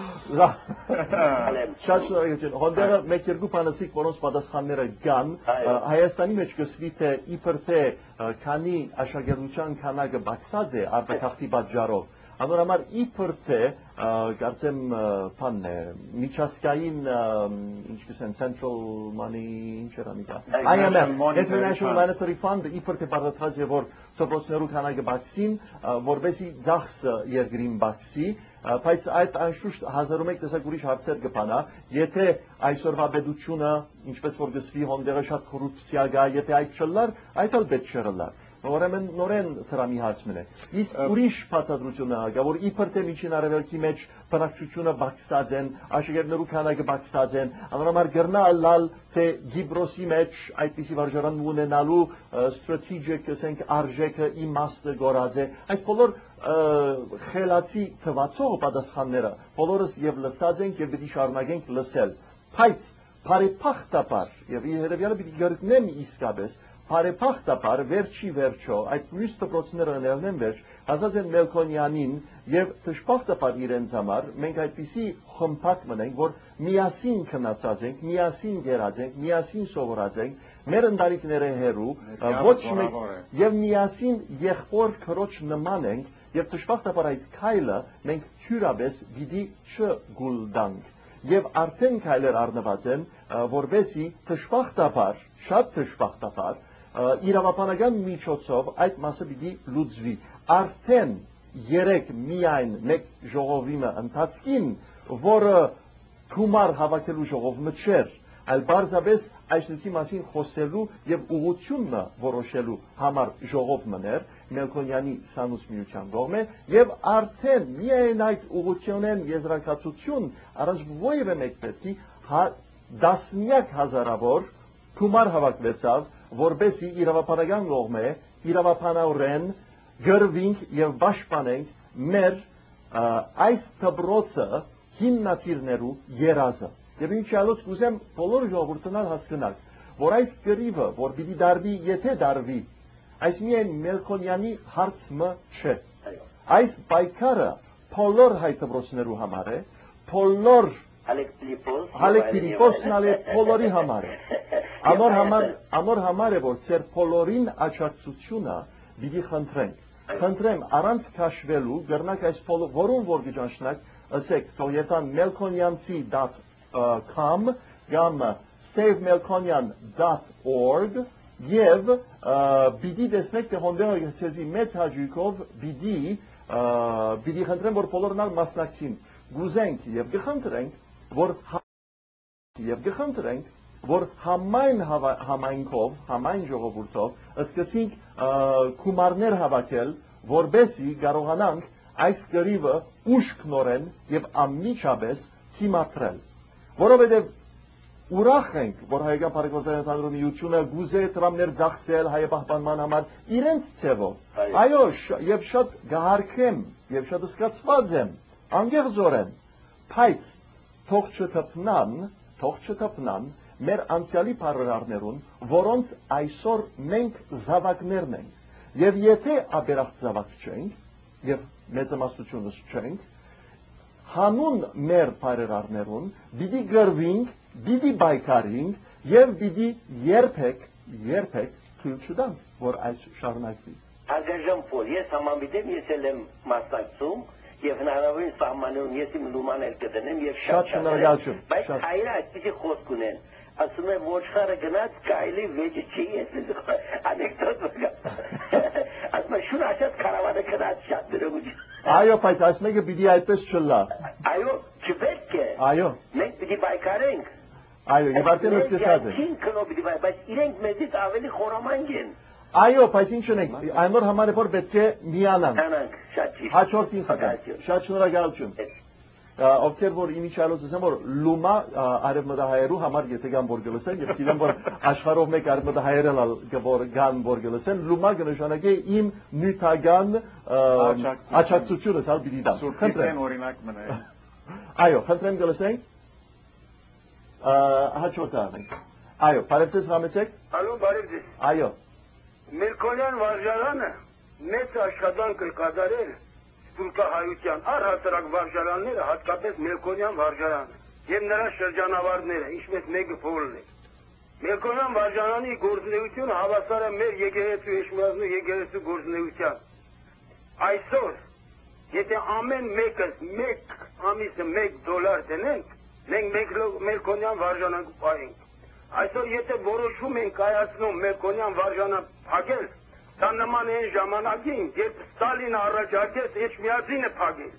Շատ շնորհակալություն։ Հոնդերը մեկ երկու բանասիկ, որոնց պատասխանները կան, Հայաստանի մեջ կսվի թե իբր թե քանի աշակերտության քանակը բացած է արտաքաղթի պատճառով, անոր համար իբր թե կարծեմ բանն է միջազգային ինչ կսեն Central Money ինչ էր անիկա I M F International Monetary Fund իբր թե բարձրացած է որ դպրոցներու քանակը բացին որովհետեւ դախսը երկրին բացի բայց այդ անշուշտ հազար ու մեկ տեսակ ուրիշ հարցեր կբանա եթե այսօրվա պետությունը ինչպես որ գսվի հոնդերը շատ կոռուպցիա կա եթե այդ չլար այդ էլ պետք չլար Ուրեմն նորեն դրամի հարցն է։ Իսկ ուրիշ բացատրությունը կա, որ իբր թե միջին արևելքի մեջ բնակչությունը բացած են, աշակերտներու քանակը բացած են, անորոշ գրնա լալ թե Գիբրոսի մեջ այդպիսի վարժարան ունենալու strategic, ասենք, արժեքը իմաստը գորած է։ Այս բոլոր խելացի թվացող պատասխանները բոլորս եւ լսած ենք եւ պիտի շարունակենք լսել։ Բայց բարեփոխտաբար եւ երևյալը պիտի գրկնեմ իսկապես Բարեփոխտաբար վերջի վերջո այդ մյուս դպրոցները ներնեն վերջ ասած են Մելքոնյանին եւ դժբախտաբար իրենց համար մենք այդպիսի խմբակ մնենք որ միասին քննացած ենք միասին գերած ենք միասին սովորած ենք մեր ընտանիքները հերու ոչ մեկ եւ միասին եղբոր քրոջ նման ենք եւ դժբախտաբար այդ քայլը մենք հյուրաբես պիտի չգուլդանք եւ արդեն քայլեր առնված են որովհետեւ դժբախտաբար շատ դժբախտաբար իրավաբանական միջոցով այդ մասը պիտի լուծվի արդեն երեք միայն մեկ ժողովիմը ընթացքին որը գումար հավաքելու ժողովը չէր այլ բարձրապես այսնուքի մասին խոսելու եւ ուղղությունը որոշելու համար ժողովն էր Մելքոնյանի սանուց միության կողմը եւ արդեն միայն այդ ուղղությունեն եզրակացություն առանց ովևէ մեկ պետքի դասնյակ հազարավոր գումար հավաքվեցավ որբեսի իրավապանական կողմը իրավապանորեն գրվինք եւ պաշտպանենք մեր այս դպրոցը հիմնադիրներու երազը եւ ինչ ալոց կուզեմ բոլոր ժողովուրդն հասկանալ որ այս գրիվը որ պիտի դարվի եթե դարվի այս միայն Մելքոնյանի հարցը չէ այս պայքարը բոլոր հայ դպրոցներու համար է բոլոր Հալեք Փիլիպոսն ալե բոլորի համար է Ամոր համար, ամոր համար է, որ ծեր բոլորին աջակցությունը պիտի խնդրենք։ Խնդրեմ առանց քաշվելու, գրնակ այս որում որ գճանշնակ, ասեք, թող երթան melkonyanci dot com կամ save melkonyan dot org եւ բիդի տեսնեք, թե հոնդեղը ցեզի մեծ հաջույքով բիդի բիդի խնդրեմ, որ բոլորն ալ մասնակցին, գուզենք եւ գխնդրենք, որ եւ գխնդրենք, որ համայն համայնքով, համայն ժողովուրդով սկսենք գումարներ հավաքել, որբեսի կարողանանք այս գրիվը ուշքնորեն եւ անմիջապես թիմադրել, որովհետեւ ուրախ ենք, որ հայկական բարեգործական ընդհանուր միությունը գուզե տրամներ ձախսել հայապահպանման համար իրենց ցևով, այո, եւ շատ գահարքեմ եւ շատ սկացված եմ, անգեղձորեն, բայց թող չթփնան, թող չթփնան մեր անցյալի բարերարներուն, որոնց այսօր մենք զավակներն ենք, եւ եթե աբերախտ զավակ չենք, եւ մեծամասնությունս չենք, հանուն մեր բարերարներուն պիտի գրվենք, պիտի բայկարենք եւ պիտի երբեք, երբեք թույլ չտանք, որ այս շարունակվի։ Արգաժան փոլ, ես համամիտեմ, ես էլ եմ մասնակցում եւ հնարավորին սահմաններում ես իմ լումանել կդնեմ եւ շատ շատ բայց հայրը այսպեսի խոսք ունեն, ասում է ոչխարը գնաց կայլի վեճը չի, ես անեկդոտ վկա, ասում է շուր աշած կարավանը գնաց շատ դրոգուչ։ Այո, բայց այս մեկը պիտի այդպես չլա։ Այո, չպետք է։ Այո։ Մենք պիտի բայկարենք։ Այո, եւ արդեն սկսած է։ Բայց իրենք մեզից ավելի խորամանկ են։ Այո, բայց ինչ ունենք, այն որ համար է որ պետք է միանանք։ Միանանք, շատ ճիշտ։ Հաջորդին խնդրեմ։ Շատ շնորհակալություն։ Ովքեր որ իմիջիալոց ասեմ որ լումա արևմտահայերու համար եթե կան որ գլսեն եւ գիտեմ որ աշխարհով մեկ արևմտահայերել որ կան որ գլսեն լումա կնշանակի իմ նյութական աջակցությունս հալ պիտի տամ։ Խնդրեմ օրինակ մնա։ Այո, խնդրեմ գլսենք։ Հաջորդ առնենք։ Այո, բարևձեզ համեցեք։ Ալո, բարևձեզ։ Այո։ Մելքոնյան վարժարանը մեծ աշխատանք է կատարել սփյուռքահայության առհասարակ վարժարանները, հատկապես Մելքոնյան վարժարանը եւ նրա շրջանավարտները, ինչպես մեկը փոլն է։ Մելքոնյան վարժարանի գործունեությունը հավասար է մեր եկեղեցու Էջմիածնու եկեղեցու գործունեության։ Այսօր, եթե ամեն մեկս մեկ ամիսը մեկ դոլար դնենք, մենք Մելքոնյան վարժարանը կպահենք։ Այսօր եթե որոշում ենք կայացնում Մելքոնյան վարժարանը փակել, դա նման է այն ժամանակին, երբ Ստալինը առաջարկեց Էջմիածինը փակել։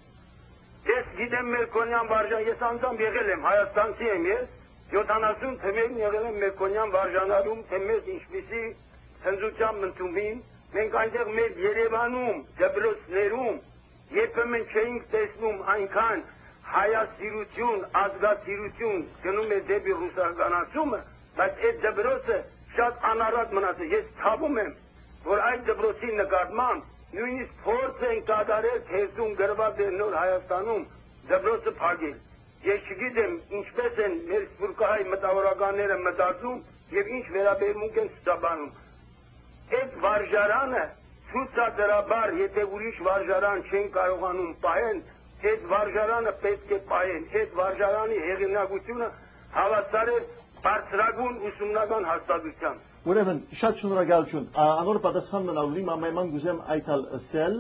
Ես գիտեմ Մելքոնյան վարժան, ես անձամբ եղել եմ, հայաստանցի եմ ես, յոթանասուն թվերին եղել եմ Մելքոնյան վարժանարում, թե մեզ ինչպիսի հնձությամբ ընդունին, մենք այնտեղ մեր Երևանում, դպրոցներում, երբեմն չէինք տեսնում այնքան հայասիրություն, ազգասիրություն գնում է դեպի ռուսականացումը, բայց այդ դպրոցը շատ անառատ մնաց է, ես թավում եմ, որ այդ դպրոցի նկատմամբ նույնիսկ փորձ են կատարել թերթում գրված է նոր Հայաստանում դպրոցը փակել։ Ես չգիտեմ ինչպես են մեր սփյուռքահայ մտավորականները մտածում եւ ինչ վերաբերմունք են ստաբանում։ Այդ վարժարանը ցուցադրաբար, եթե ուրիշ վարժարան չեն կարողանում պահել, այդ վարժարանը պետք է պահեն, այդ վարժարանի հեղինակությունը հավասար է բարձրագույն ուսումնական հաստատության։ Ուրեմն շատ շնորհակալություն։ Անոր պատասխան մնալու մամայման գուզեմ այդալ ասել,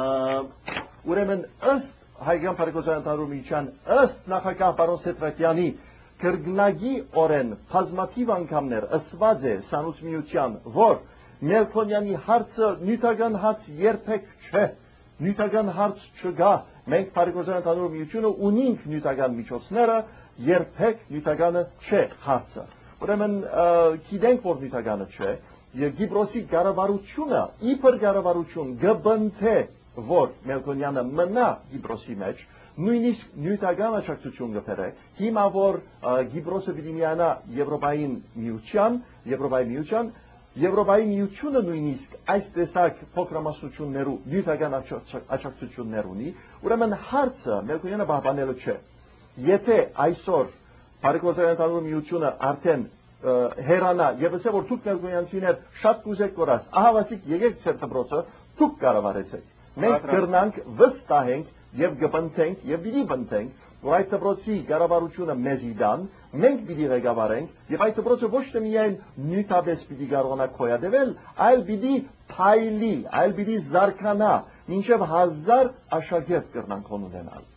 ուրեմն ըստ հայկական բարեգործական ընդհանուր միության, ըստ նախագահ պարոն Սետրակյանի կրկնագի օրեն բազմաթիվ անգամներ ասված է սանուց միության, որ Մելքոնյանի հարցը նյութական հարց երբեք չէ, նյութական հարց չկա, մենք բարեգործական ընդհանուր միությունը ունենք նյութական միջոցները, երբեք նյութականը չէ հարցը։ Ուրեմն գիտենք որ նյութականը չէ, եւ Կիպրոսի կառավարությունը իբր կառավարություն գբնթե որ Մելքոնյանը մնա Կիպրոսի մեջ, նույնիսկ նյութական աջակցություն կբերե, հիմա որ Կիպրոսը պիտի միանա Եվրոպային միության, Եվրոպայի միության, Եվրոպայի միությունը նույնիսկ այս տեսակ փոքրամասնություններու նյութական աջակցություններ ունի, ուրեմն հարցը Մելքոնյանը պահպանելը չէ։ Եթե այսօր բարեգործական ընդհանուր միությունը արդեն հերանա եւ ասե որ դուք Մելքոնյանցիներ շատ կուզեք կորած, ահավասիկ եկեք ձեր դպրոցը, դուք կառավարեցեք։ Մենք կրնանք վստահենք եւ կպնթենք եւ պիտի պնթենք, որ այդ դպրոցի կառավարությունը մեզի դան, մենք պիտի ղեկավարենք եւ այդ դպրոցը ոչ թե միայն նյութապես պիտի կարողանա կոյադևել, այլ պիտի փայլի, այլ պիտի զարգանա, մինչեւ հազար աշակերտ կրնանք ունենալ։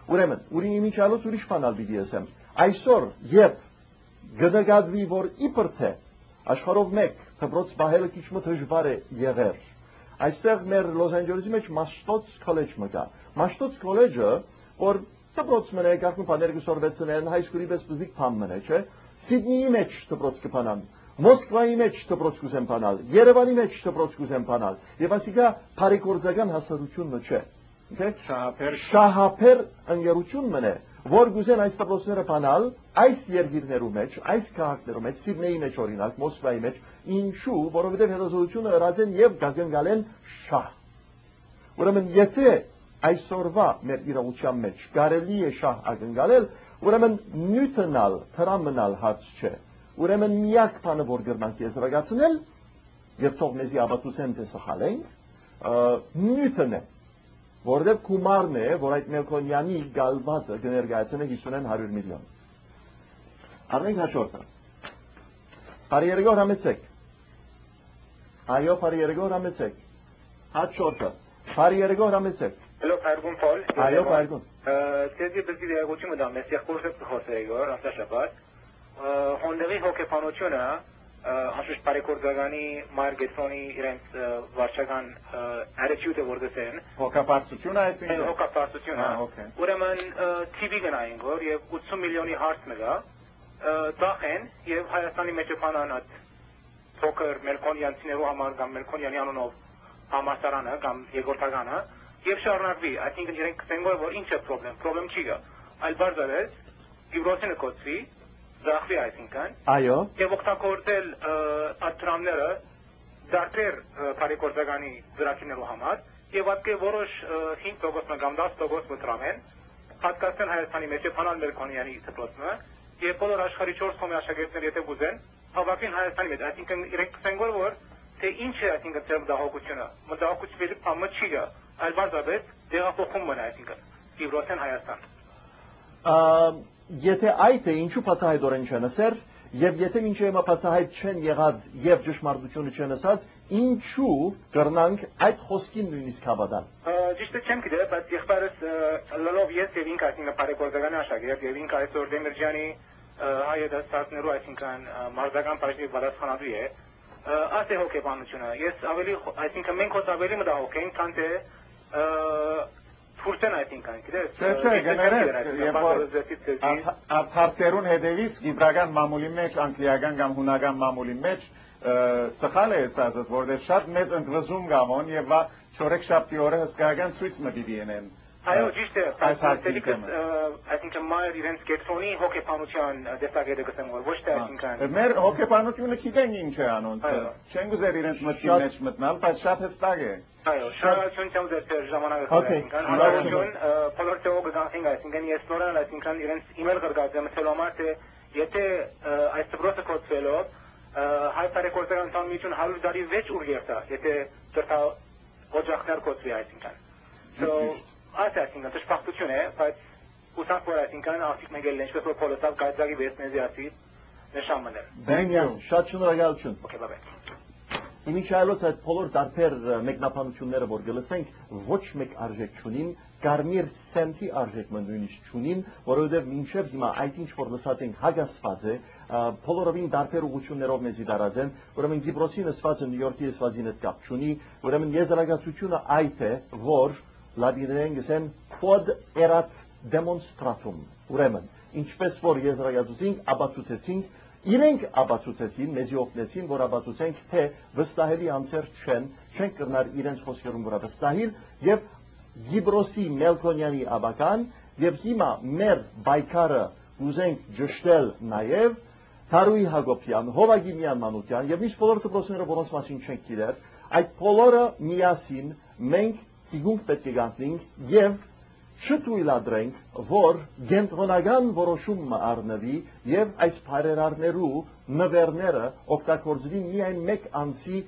Ուրեմն, ուրի իմիջալոց ուրիշ բանալ պիտի ասեմ։ Այսօր, երբ գնահատվի, որ իբր թե աշխարհով մեկ դպրոց բահելը քիչ մը դժվար է եղեր, այստեղ մեր Լոս Անջելեսի մեջ Մաշտոց քոլեջ մը կա։ Մաշտոց քոլեջը, որ դպրոց մնա եկարկուն բաներ կսորվեցնեն, հայսկուլի պես բզդիկ բան մնա, չէ։ Սիդնիի մեջ դպրոց կփանան, Մոսկվայի մեջ դպրոց կուզեն փանալ, Երևանի մեջ դպրոց կուզեն փանալ, եւ ասիկա բարեգործական հաստատությունը չէ։ Շահապեր շահապեր ընկերություն մնե, որ գուզեն այս դպրոցները փանալ, այս երկիրներու մեջ, այս քաղաքներու մեջ, Սիդնեի մեջ օրինակ, Մոսկվայի մեջ, ինչու, որովհետեւ հետազոտությունը ըրած են եւ գագնգալ են շահ։ Ուրեմն եթե այսօրվա մեր իրավության մեջ կարելի է շահ ագնգալել, ուրեմն նյութնալ, տրամնալ հարց չէ։ Ուրեմն միակ բանը, որ գրնանք եզրակացնել, եւ թող մեզի աբացուցեն թե սխալենք, նյութն է, որովհետեւ գումարն է, որ այդ Մելքոնյանի գալվածը կներկայացնե հիսուն հարյուր միլիոն։ Առնենք հաջորդը։ Բարերգոր համեցեք։ Այո, բարերգոր համեցեք։ Հաջորդը։ Բարերգոր համեցեք։ Hello, Fargun Paul. Այո, Fargun։ Ձեզի բրդի դերակությունը դա մեզ եղբորը խոսեգոր, ասաշաբար, հոնդեղի հոգեպանությունը, ասուշ բարեկորդագանի Մայր Գետսոնի իրենց վարչական attitude-ը որ դեսեն։ Հոգապարծությունը այսինքն։ Հոգապարծությունը։ Ուրեմն թիվի գնային որ եւ ութսուն միլիոնի հարց մգա, դախեն եւ Հայաստանի մեջ փանան այդ փոքր Մելքոնյանցիներու համար կամ Մելքոնյանի անունով համասարանը կամ երկրորդականը եւ շարունակվի, այսինքն իրենք կտեն որ ինչ է խնդրեմ, խնդրեմ չի գա, այլ բարձրացել Գիբրոսինը կոչվի Զախվի այսինքն Այո եւ օգտագործել աթրամները դարբեր բարեգործականի ծրագրերու համար եւ այդքե որոշ հինգ տոկոս կամ դաս տոկոս մտրամեն հատկացնել Հայաստանի մեջ փանալ Մելքոնյանի դպրոցը եւ բոլոր աշխարհի չորս կողմի աշակերտներ եթե ուզեն հավաքին Հայաստանի մեջ այսինքն իրենք կսեն որ թե ինչ է այսինքն ծեր մտահոգությունը մտահոգությունը բամը չի գա այլ բարձրապես դեղափոխում մնա այսինքն Գիբրոսեն Հայաստան Եթե այդ է ինչու բացահայտորեն չեն ասեր, եւ եթե մինչեւ հիմա բացահայտ չեն եղած եւ ճշմարտությունը չեն ասած, ինչու կրնանք այդ խոսքին նույնիսկ հավատալ։ Ճիշտ է չեմ գիտե, բայց եղբայրս լալով ես եւ ինքը այսինքն բարեգործական աշակերտ եւ ինքը այսօր Դեմիրճյանի հայ դասարներու այսինքն մարզական բաժնի պատասխանատու է։ Այս է հոգեբանությունը։ Ես ավելի այսինքն մենք հոց ավելի մտահոգ ենք, քան թե Furten այսինքն, գիտես։ Չէ, չէ, գներես, երբ որ այս հարցերուն հետևից գիբրական մամուլի մեջ, անգլիական կամ հունական մամուլի մեջ սխալ է ասած, որտեղ շատ մեծ ընդվզում գամոն եւ չորեքշաբթի օրը հսկայական ցույց մը պիտի ենեն։ Այո, ճիշտ է, այս հարցերիկս այսինքն մայր իրենց Գետսոնի հոգեբանության դեսագետը գտեմ որ ոչ թե այսինքն Մեր հոգեբանությունը գիտենք ինչ է անոնց։ Չեն գուզեր իրենց մտքի մեջ մտնալ, բայց շատ հստակ է։ Այո, շարունակություն չեմ ձեր ժամանակը այսինքն հարություն բոլոր գանքին այսինքն ես նորան այսինքն իրենց email գրգացեմ թելոմար թե եթե այս դպրոցը կոչվելով հայ բարեգործական տանմիջուն հարյուր տարի վեճ ուր երթա եթե դրտա օջախներ կոչվի այսինքն so այս այսինքն դժբախտություն է բայց ուսանք որ այսինքն արդյոք մենք էլ ինչպես որ փոլոսավ գայծագի վերցնեզի ասի նշան մնել Դենյան շատ շնորհակալություն Okay bye Իմիջայլոց այդ բոլոր դարբեր մեկնաբանությունները որ գլսենք ոչ մեկ արժեք չունին, կարմիր սենտի արժեք մը նույնիսկ չունին, որովհետև մինչև հիմա այդ ինչ որ լսած ենք հագասված է, բոլորովին դարբեր ուղղություններով մեզի դարած են, ուրեմն Գիբրոսի նստվածը Նյու Յորքի նստվածին հետ կապ չունի, ուրեմն եզրակացությունը այդ է, որ լատիներեն գսեն quod erat demonstratum, ուրեմն ինչպես որ եզրակացուցինք, աբացուցեցինք Իրենք աբացուցեցին, մեզի օգնեցին, որ աբացուցենք, թե վստահելի անձեր չեն, չեն կրնար իրենց խոսքերում վրա վստահիլ, եւ Գիբրոսի Մելքոնյանի աբական, եւ հիմա մեր բայկարը ուզենք ճշտել նաեւ Թարուի Հակոբյան, Հովագիմյան Մանուկյան եւ միշտ բոլոր դպրոցները, որոնց մասին չենք գիտեր, այդ բոլորը միասին մենք թիգունք պետք է գանքնենք եւ չթույլատրենք, որ գենտրոնական որոշումը առնվի եւ այս բարերարներու նվերները օգտագործվի միայն մեկ անձի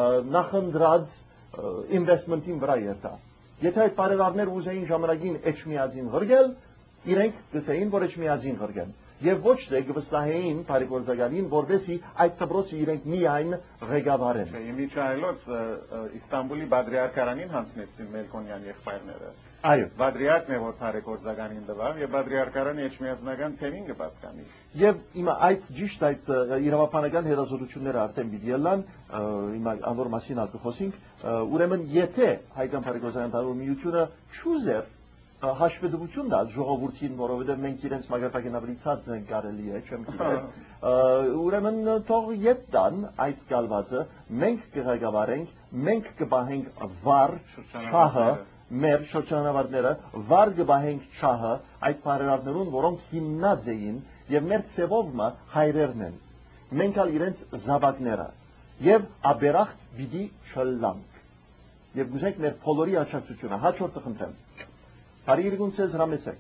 նախընտրած ինվեստմենտին վրա երթա։ Եթե այդ բարերարները ուզեին ժամանակին էջմիածին ղրգել, իրենք գսեին, որ էջմիածին ղրգեն։ Եվ ոչ թե գվստահեին բարեգործականին, որովհետեւ այդ դպրոցը իրենք միայն ղեկավարեն։ Իմիջայլոց Իստանբուլի Բադրիարքարանին հանձնեցին Մելքոնյան եղբայրները։ Այո։ Բադրիարքն է որ բարեգործականին տվավ եւ բադրիարքարան էջմիածնական թեմին կպատկանի։ Եվ հիմա այդ ճիշտ այդ իրավապանական հետազոտությունները արդեն պիտի ելան, հիմա անոր մասին ալ կխոսենք, ուրեմն եթե հայկական բարեգործական ընդհանուր միությունը չուզեր հաշվետվություն տալ ժողովրդին, որովհետև մենք իրենց մակարդակին ավելի ցած ենք կարելի է, չեմ գիտեմ, ուրեմն թող ետ տան այդ կալվածը, մենք կղեկավարենք, մենք կբահենք վար շահը, մեր շրջանավարտները, վար կբահենք շահը այդ բարերարներուն, որոնք հիմնած էին եւ մեր ցևովը հայրերն են, մենք ալ իրենց զավակները եւ աբերախտ պիտի չլանք եւ գուզենք մեր բոլորի աջակցությունը, հաջորդը խնդրեմ Բարի երեկոն ցեզ հրամեցեք։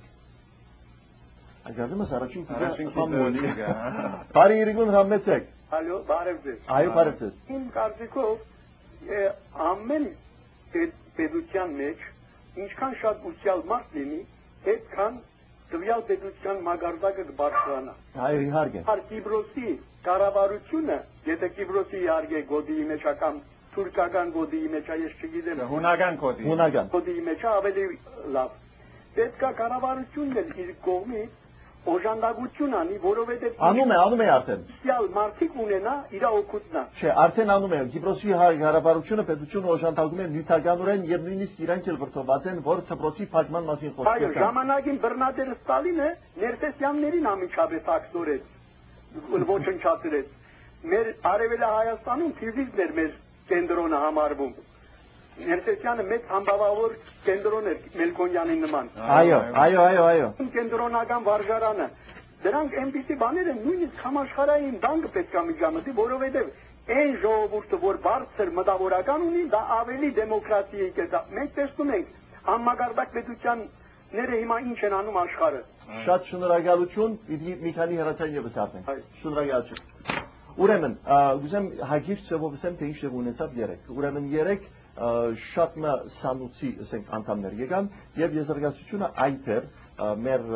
Այգազում ես առաջին կիգա։ Բարի երեկոն հրամեցեք։ Ալո, բարև ձեզ։ Այո, բարև ձեզ։ Իմ կարծիքով ամեն պետության մեջ ինչքան շատ ուսյալ մարդ լինի, այդքան տվյալ պետության մագարտակը կբարձրանա։ Այո, իհարկե։ Հար Կիպրոսի կառավարությունը, եթե Կիպրոսի իհարկե գոդի մեջ կամ թուրքական գոդի մեջ, ես չգիտեմ։ Հունական գոդի։ Հունական։ Գոդի մեջ ավելի լավ։ Պետք է կառավարությունն էլ իր կողմից օժանդակություն անի, որովհետև անում է, անում է արդեն։ Սյալ մարդիկ ունենա իր օգուտնա։ Չէ, արդեն անում է։ Կիպրոսի կառավարությունը պետությունը օժանդակում է նյութականորեն եւ նույնիսկ իրանք էլ վրթոված են, որ դպրոցի փակման մասին խոսքը։ Այո, ժամանակին բռնատեր Ստալինը Ներսեսյաններին ամիջապես ակսորեց, ոչնչացրեց։ Մեր Արևելա Հայաստանում Թիֆլիսն էր մեր կենտրոնը համարվում։ Ներսեսյանը մեծ համբավավոր կենտրոն էր Մելքոնյանի նման։ Այո, այո, այո, այո։ Կենտրոնական վարժարանը դրանք այնպիսի բաներ են, նույնիսկ համաշխարհային բանկը պետք է միջամտի, որովհետև այն ժողովուրդը, որ բարձր մտավորական ունի, դա ավելի դեմոկրատիայի կետա։ Մենք տեսնում ենք համագարտակ պետությանները հիմա ինչ են անում աշխարհը։ Շատ շնորհակալություն, պիտի մի քանի հեռացան եւս արդեն։ Շնորհակալություն։ Ուրեմն, գուցեմ հագիր ծովով ասեմ, թե ինչ է ունեցավ երեք։ Ուրեմն երեք շատ մը սանուցի ասենք անդամներ եկան եւ եզրակացությունը այդ էր մեր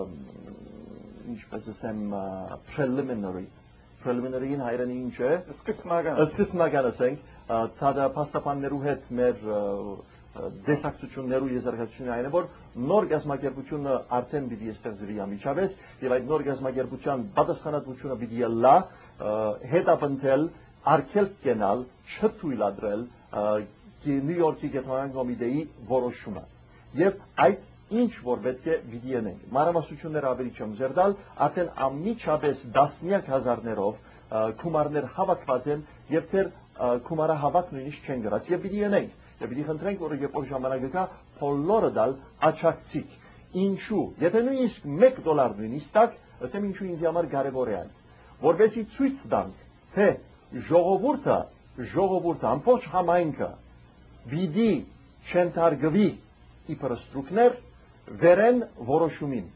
ինչպես ասեմ preliminary preliminary-ին հայրենի ինչ է սկզբնական սկզբնական ասենք ցածր փաստաբաններու հետ մեր դեսակցություններու եզրակացությունը այն է որ նոր գազམ་ակերպությունը արդեն պիտի ստեղծվի ամիջավես եւ այդ նոր գազམ-ակերպության պատասխանատվությունը պիտի լա հետապնդել արգելք կենալ չթույլատրել Նյու Յորքի Գետնական կոմիտեի որոշումը եւ այդ ինչ որ պետք է պիտի անենք մանրամասնությունները ավելի չեմ զերդալ արդեն ամիջապես տասնյակ հազարներով գումարներ հավաքված են եւ թեր գումարը հավաք նույնիսկ չեն գրած եւ պիտի անենք եւ պիտի խնդրենք որ երբ որ ժամանակը կա բոլորը դալ աչակցիկ ինչու եթե նույնիսկ մեկ դոլար նույնիսկ տակ ասեմ ինչու ինձ համար կարեւոր է այն որովհետեւ ցույց տանք թե ժողովուրդը ժողովուրդը ամբողջ համայնքը Բիդի չենթարգվի իբր ստրուկներ վերեն որոշումին։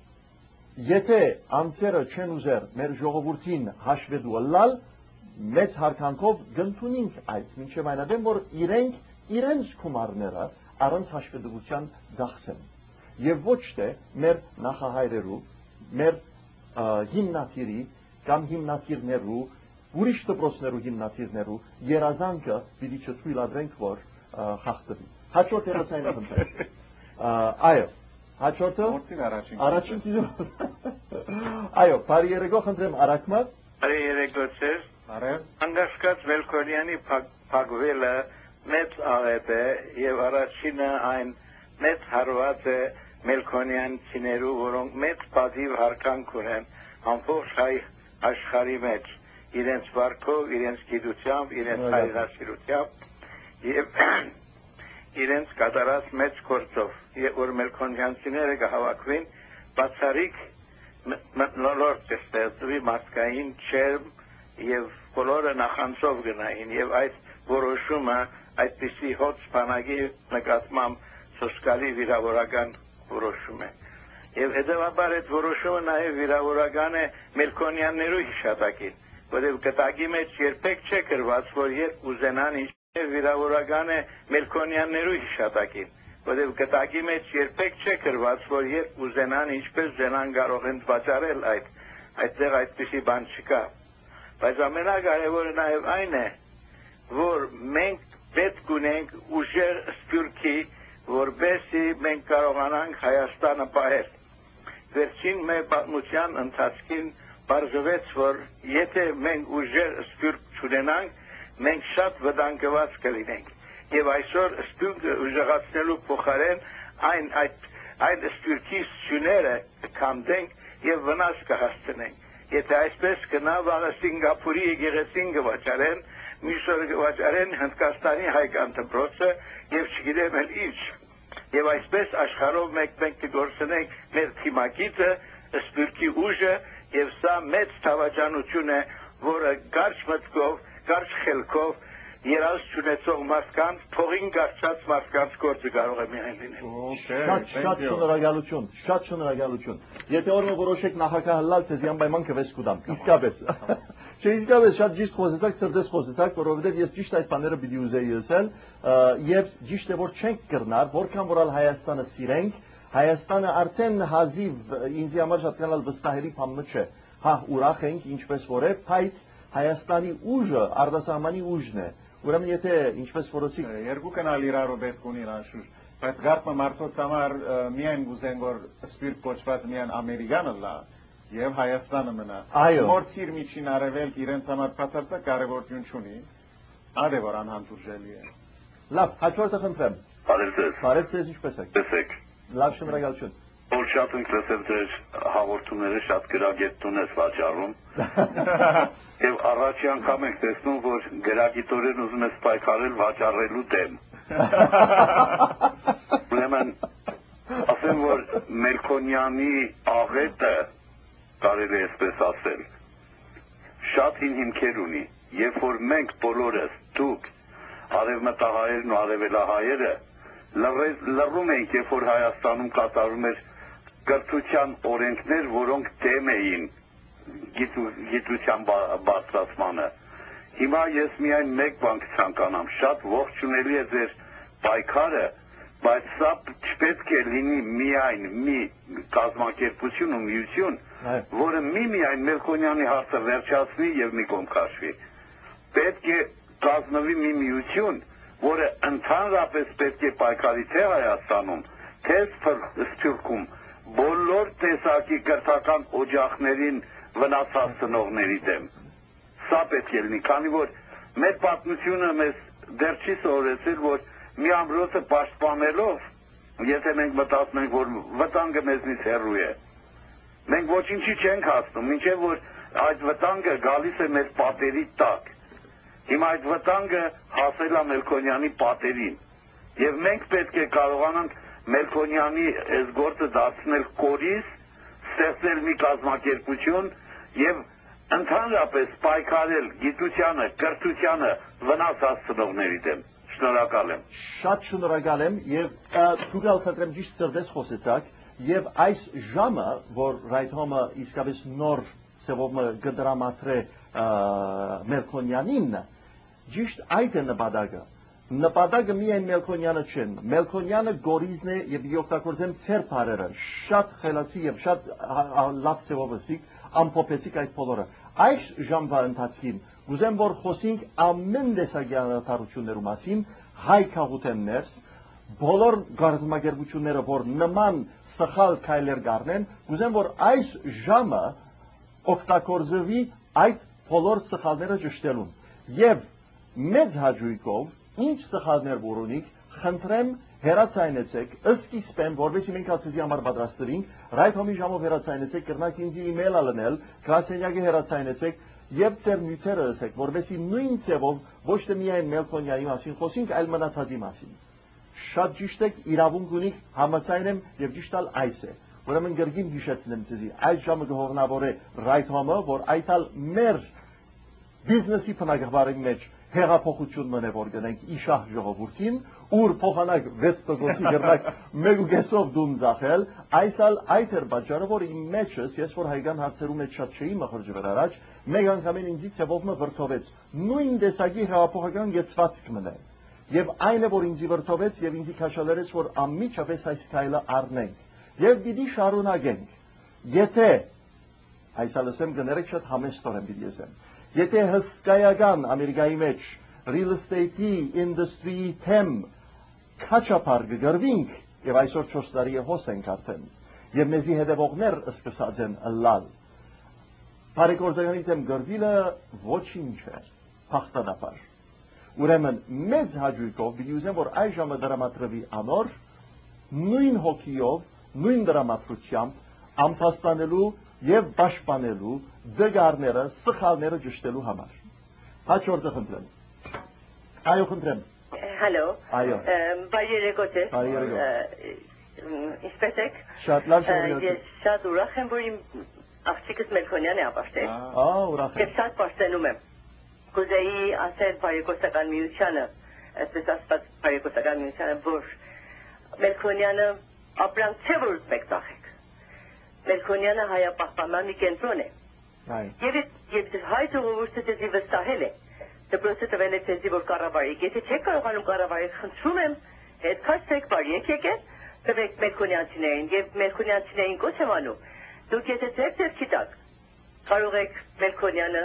Եթե անձերը չեն ուզեր մեր ժողովրդին հաշվետու ըլլալ, մեծ հարկանքով գնդունինք այդ, մինչև այնադեմ, որ իրենք իրենց գումարները առանց հաշվետվության դախսեն։ Եվ ոչ թե մեր նախահայրերու, մեր հիմնադիրի կամ հիմնադիրներու, ուրիշ դպրոցներու հիմնադիրներու երազանքը պիտի չթույլատրենք, որ խախտվի։ Հաջորդ երացային խնդրեմ։ Այո, հաջորդը առաջին տիզում։ Այո, բարի երեկո խնդրեմ Արաքմա։ Բարի երեկո ձեզ։ Բարև։ Անգաշկած Մելքոնյանի փակվելը մեծ աղետ է եւ առաջինը այն մեծ հարված է Մելքոնյանցիներու, որոնք մեծ բազիվ հարկանք ունեն ամբողջ հայ աշխարհի մեջ իրենց վարքով, իրենց գիտությամբ, իրենց հայրենասիրությամբ եւ իրենց կատարած մեծ գործով եւ որ Մելքոնյանցիները կհավաքվին բացառիկ մտնոլորտ ստեղծվի մարդկային չերմ եւ բոլորը նախանցով գնային եւ այդ որոշումը այդպիսի հոց բանակի նկատմամբ սոսկալի վիրավորական որոշում է եւ հետեւաբար այդ որոշումը նաեւ վիրավորական է Մելքոնյաններու հիշատակին որովհետեւ կտակի մեջ երբեք չէ գրված որ երբ ուզենան վիրավորական է Մելքոնյաններու հիշատակին, որովհետև կտակի մեջ երբեք չէ գրված, որ երբ ուզենան ինչպես զենան կարող են վաճառել այդ, այդտեղ այդպիսի բան չկա։ Բայց ամենակարևորը նաև այն է, որ մենք պետք ունենք ուժեղ սփյուռքի, որբեսի մենք կարողանանք Հայաստանը պահել։ Վերջին մեր պատմության ընթացքին բարձվեց, որ եթե մենք ուժեր սպյուրք չունենանք, մենք շատ վտանգված կլինենք։ Եվ այսօր սպյուրքը ուժեղացնելու փոխարեն այն այդ այդ սպյուրքի սյուները կքանդենք եւ վնաս կհասցնենք։ Եթե այսպես կնա, վաղը Սինգապուրի եկեղեցին կվաճառեն, մյուս օրը կվաճառեն Հնդկաստանի հայկան դպրոցը եւ չգիտեմ էլ ինչ։ Եվ այսպես աշխարհով մենք մենք կգործենք մեր թիմակիցը, սպյուրքի ուժը, եւ սա մեծ թավաճանություն է, որը կարճ մտքով, կարճ խելքով երազ չունեցող մարդկանց, փողին կարճած մարդկանց գործը կարող է միայն լինել։ Շատ շատ շնորհակալություն, շատ շնորհակալություն։ Եթե օրը որոշեք նախագահալ, ցեզի անպայման կվես կուտամ։ Իսկապես։ Չէ, իսկապես շատ ճիշտ խոսեցաք, սրտես խոսեցաք, որովհետև ես ճիշտ այդ բաները պիտի ուզեի ասել, եւ ճիշտ է որ չենք կրնար, որքան որ Հայաստանը սիրենք, Հայաստանը արդեն հազիվ ինձ համար շատ կանալ վստահելի բան չէ։ Հա, ուրախ ենք, ինչպես որ է, բայց Հայաստանի ուժը արտասահմանի ուժն է։ Ուրեմն եթե ինչպես որոշիկ երկու կնալ իրարու պետք ունին անշուշտ, բայց գարմը մարդոց համար միայն գուզեն որ սպյուրք կոչված միայն ամերիկանը լա եւ Հայաստանը մնա։ Մորցիր միջին արևելք իրենց համար բացարձակ կարևորություն չունի, ադե որ անհանդուրժելի է։ Լավ, հաջորդը խնդրեմ։ Բարև ձեզ։ Բարև ձեզ, ինչպես եք։ Տեսեք։ Լավ, շնորհակալություն։ Որ շատ ենք լսել ձեր հաղորդումները, շատ գրագետություն ես վաճառում։ Եվ առաջի անգամ ենք տեսնում, որ գրագիտորեն ուզում ես պայքարել վաճառելու դեմ։ Ուրեմն ասեմ, որ Մելքոնյանի աղետը, կարելի է այսպես ասել, շատ հին հիմքեր ունի, երբ որ մենք բոլորս, դուք, արևմտահայերն ու արևելահայերը, լռում ենք, երբ որ Հայաստանում կատարում էր կրթության օրենքներ, որոնք դեմ էին գիտության բարձրացմանը։ Հիմա ես միայն մեկ բան կցանկանամ, շատ ողջունելի է ձեր պայքարը, բայց սա չպետք է լինի միայն մի կազմակերպություն ու միություն, որը միմիայն Մելքոնյանի հարցը վերջացնի եւ մի կողմ քաշվի։ Պետք է կազմվի մի միություն, որը ընդհանրապես պետք է պայքարի թե Հայաստանում, թե Սփյուռքում, բոլոր տեսակի կրթական օջախներին վնասած ծնողների դեմ։ Սա պետք է լինի, քանի որ մեր պատմությունը մեզ դեռ չի սովորեցել, որ մի ամրոցը պաշտպանելով, եթե մենք մտածում ենք, որ վտանգը մեզնից հեռու է, մենք ոչինչի չենք հասնում, մինչև որ այդ վտանգը գալիս է մեր պատերի տակ։ Հիմա այդ վտանգը հասել է Մելքոնյանի պատերին, եւ մենք պետք է կարողանանք Մելքոնյանի այս գործը դարձնել կորիզ, ստեղծել մի կազմակերպություն եւ ընդհանրապես պայքարել գիտությանը, կրթությանը վնասած ծնողների դեմ։ Շնորհակալ եմ։ Շատ շնորհակալ եմ եւ դուք ալ խնդրեմ ճիշտ սրտես խոսեցաք եւ այս ժամը, որ Ռայթոմը իսկապես նոր ծավալը գդրամատրե Մելքոնյանին, ճիշտ այդ է նպատակը։ Նպատակը միայն Մելքոնյանը չեն։ Մելքոնյանը գորիզն է եւ իօգտագործեմ ծեր բարերը, շատ խելացի եւ շատ լավ ծավալսիկ, ամփոփեցիկ այդ բոլորը։ Այս ժամվա ընթացքին ուզեմ որ խոսենք ամեն տեսակի անարդարությունների մասին, հայ քաղաքություններ, բոլոր գազམ་ագերբությունները, որ նման սխալ քայլեր կառնեն, ուզեմ որ այս ժամը օգտագործվի այդ բոլոր սխալները ճշտելուն։ Եվ մեծ հաջողությամբ ինչ սխալներ որոնիկ, խնդրեմ հեռացայնեցեք, սկիզբեն, որովհետեւ մենք հացի համար պատրաստվենք, Ռայթոմի ժամով հեռացայնեցեք, կրնակ ինձ email ալնել, գրասենյակը հեռացայնեցեք եւ ձեր նյութերը ասեք, որովհետեւ նույն ծավով ոչ թե միայն Մելքոնյանի մասին խոսենք, այլ մնացածի մասին։ Շատ ճիշտ եք, իրավունք ունիք, համաձայն եմ եւ ճիշտ ալ այս է։ Ուրեմն գրգին հիշեցնեմ ձեզի, այս ժամը գողնավոր է Ռայթոմը, որ այդալ մեր բիզնեսի բնակավարի մեջ հեղափոխություն մնե որ գնենք իշահ ժողովրդին, ուր փոխանակ վեց տոկոսի գրնակ մեկ ու կեսով դուն ձախել, այսալ այդ էր բաժարը, որ իմ մեջս, ես որ հայկան հարցերում մեջ շատ չէի մխրջվել առաջ, մեկ անգամին ինձի ծավալը վրթովեց, նույն տեսակի հեղափոխական գեցվածք մնե։ Եվ այն է, որ ինձի վրթովեց եւ ինձի քաշալերեց, որ անմիջապես այս քայլը առնենք։ Եվ պիտի շարունակենք։ Եթե այսալ ասեմ գներեք շատ համեստորեն պիտի ասեմ։ Եթե հսկայական Ամերիկայի մեջ real estate-ի industry-ի թեմ քաչապար կգրվինք եւ այսօր չորս տարի է հոս ենք արդեն եւ մեզի հետևողներ սկսած են լալ բարեգործականի դեմ գրվիլը ոչինչ է փախտանապար ուրեմն մեծ հաջողով պիտի ուզեմ որ այժմ դրամատրվի անոր նույն հոգիով նույն դրամատրությամբ ամփոստանելու եւ պաշտպանելու դգարները սխալները ճշտելու համար հաջորդը խնդրեմ այո խնդրեմ Հալո այո բարի երեկո ձեզ բարի երեկո ինչպես եք շատ լավ շնորհակալ ես շատ ուրախ եմ որ իմ աղջիկս Մելքոնյանն է ապաշտել ա ուրախ եմ շատ պաշտենում եմ կուզեի ասել բարեգործական միությանը այսպես ասած բարեգործական միությանը որ Մելքոնյանը ապրանք չէ որ ուզում եք ծախեք Մելքոնյանը հայապահպանման մի կենտրոն է եւ եւ հայ ժողովուրդը դեպի վստահել է դպրոցը տվել է ձեզի որ կառավարեք եթե չեք կարողանում կառավարեք խնդրում եմ հետ քաշեք բարի եկեք տվեք Մելքոնյանցիներին եւ Մելքոնյանցիներին կոչ եմ անում դուք եթե ձեր ձեռքի տակ կարող եք Մելքոնյանը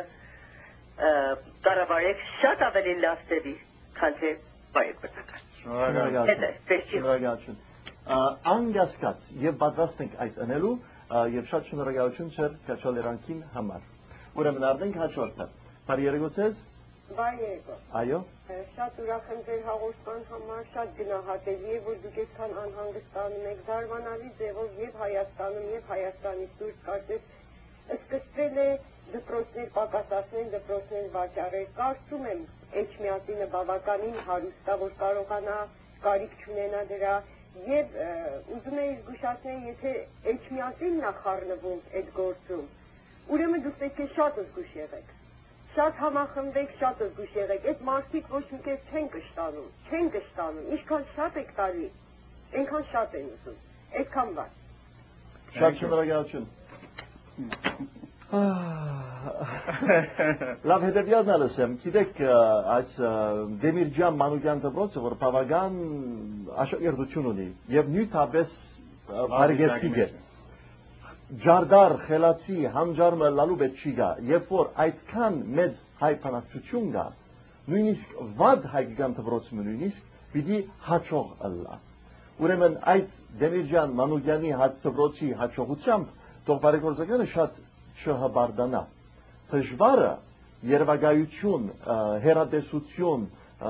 կառավարեք շատ ավելի լավ ձևի քան թե բարեգործական շնորհակալություն անգասկած եւ պատրաստ ենք այդ անելու եւ շատ շնորհակալություն ձեր քաչալերանքին համար ուրեմն արդենք հաջորդը բարի երեկո ձեզ Բարի երեկո այո շատ ուրախ եմ ձեր հաղորդման համար շատ գնահատելի է որ դուք այդքան անհանգստանում եք զարմանալի ձևով եւ Հայաստանում եւ Հայաստանից դուրս կարծես սկսվել է դպրոցներ պակասացնել դպրոցներ վաճառել կարծում եմ Էջմիածինը բավականին հարուստ է որ կարողանա կարիք չունենա դրա եւ ուզում եի զգուշացնել եթե Էջմիածինն է խառնվում այդ գործում ուրեմն դուք պետք է շատ զգուշ եղեք Շատ համախմբեք, շատ զգուշ եղեք, այդ մարդիկ ոչ մի կերպ չեն կշտանում, չեն կշտանում, ինչքան շատ եք տալի, այնքան շատ են ուզում, այդքան բան։ Շատ շնորհակալություն։ Լավ հետևյալն ասեմ, գիտեք այս Դեմիրճան Մանուկյան դպրոցը, որ բավական աշակերտություն ունի, եւ նույնպես բարեգեցիկ է։ Ջարդար, խելացի, հանջարմը լալու պետք չի գա, երբ որ այդքան մեծ հայ բնակչություն գա, նույնիսկ վատ հայկական դպրոցը նույնիսկ պիտի հաջող ըլլա։ Ուրեմն այդ Դեմիրճան Մանուկյանի դպրոցի հաջողությամբ թող բարեգործականը շատ չհբարդանա։ Դժվարը երևակայություն, հերատեսություն,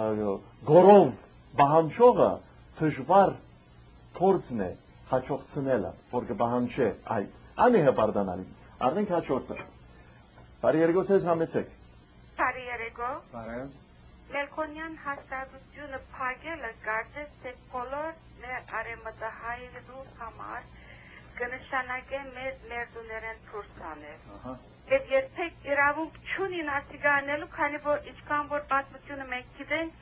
գորով բանջողը դժվար գործն է հաջողցնելը, որ կբանջե այդ անհեպարդանալի, արդենք հաջորդը։ Բարի երեկո ձեզ համեցեք։ Բարի երեկո։ Բարև։ Մելքոնյան հաստատությունը փակելը կարծես թե բոլոր մեր արևմտահայերու համար կնշանակե մեր ներդուներեն դուրս անել։ Եվ երբեք իրավունք չունին արտիգանելու, քանի որ ինչքան որ պատմությունը մենք գիտենք,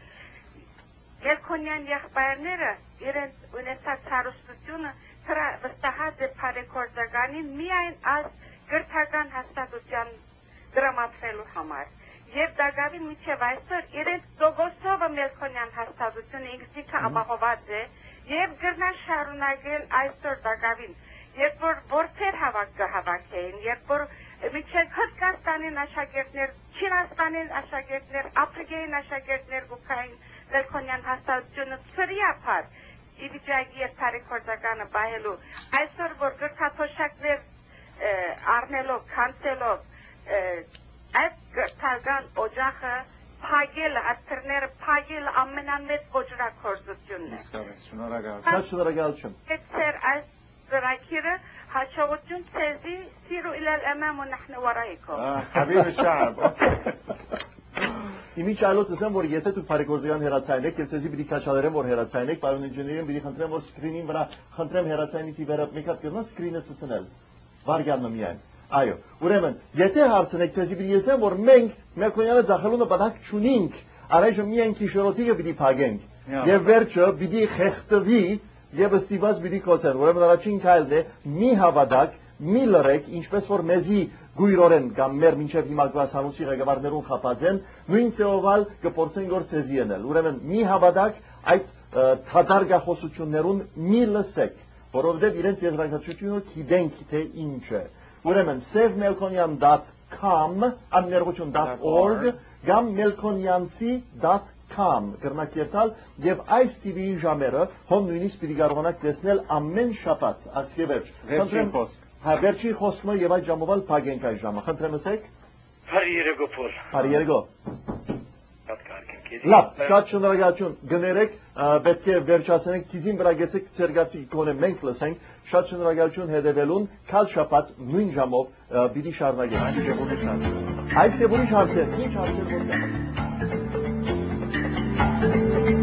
Մելքոնյան եղբայրները իրենց ունեցած հարստությունը վստահած է բարեգործականին միայն այս գրթական հաստատության դրամատրելու համար։ Եվ դակավին մինչև այսօր իրենց Դոգոսովը Մելքոնյան հաստատությունը ինքնիքը ապահոված է եւ գրնա շարունակել այսօր դակավին, երբ որ ворթեր հավաք կհավաքեին, երբ որ մինչև Հնդկաստանին աշակերտներ, Չինաստանին աշակերտներ, Աֆրիկային աշակերտներ գուքային Մելքոնյան հաստատությունը ծրիապար իվիճակի էր բարեգործականը բայելու այսօր որ գրթաթոշակներ առնելով, քանցելով այդ գրթական օջախը փակելը, աթրները փակելը ամենամեծ ոչրագործությունն է։ Շատ շնորհակալություն։ Այդտեղ այս ծրագիրը հաջողություն ցեզի սիրու իլալ ամամ ու նահնու վարայիքո։ Հաբիբ շաբ։ Իմիջ այլոց ասեմ, որ եթե դուք բարեգործական հեռացային եք, եւ ցեզի պիտի քաչալերեմ, որ հեռացային եք, պարոն ինժեներին պիտի խնդրեմ, որ սկրինին վրա խնդրեմ հեռացայինի թիվերը մեկ հատ կրնա սկրինը ցցնել։ Վարգյանը միայն։ Այո, ուրեմն, եթե հարցնեք ցեզի պիտի ասեմ, որ մենք Մելքոնյանը ձախելու նպատակ չունենք, առայժմ միայն քիշերոթիկը պիտի փակենք, եւ վերջը պիտի խեղդվի եւ ստիված պիտի կոչեն։ Ուրեմն առաջին քայլն է՝ մի հավատակ, մի լրեք, ինչպես որ մեզի գույրորեն կամ մեր մինչև հիմա գված հանուցի ղեկավարներուն խապած են, նույն ծեովալ կփորձեն գործ ցեզի ենել։ Ուրեմն մի հավատակ այդ թադարգախոսություններուն մի լսեք, որովհետև իրենց եզրակացությունը գիտենք թե ինչ է։ Ուրեմն save melkonian dot com, ամներողություն dot org կամ melkonianci dot անգամ կրնակ երթալ եւ այս տիվի ժամերը հոն նույնիսկ պիտի կարողանաք տեսնել ամեն շաբաթ ասկե վերջ։ Վերջին խոսք։ Հա, վերջին խոսքը եւ այդ ժամով փագենք այս ժամը։ Խնդրեմ ըսեք։ Հարի երեգո փոլ։ Հարի երեգո։ Լավ, շատ շնորհակալություն։ Գներեք, պետք է վերջացնենք քիզին վրա գեցեք ցերգացի կոնե մենք լսենք։ Շատ շնորհակալություն հետևելուն, քալ շաբաթ նույն ժամով պիտի շարունակենք։ Այս եւ ուրիշ հարցեր, ինչ հարցեր որ կա։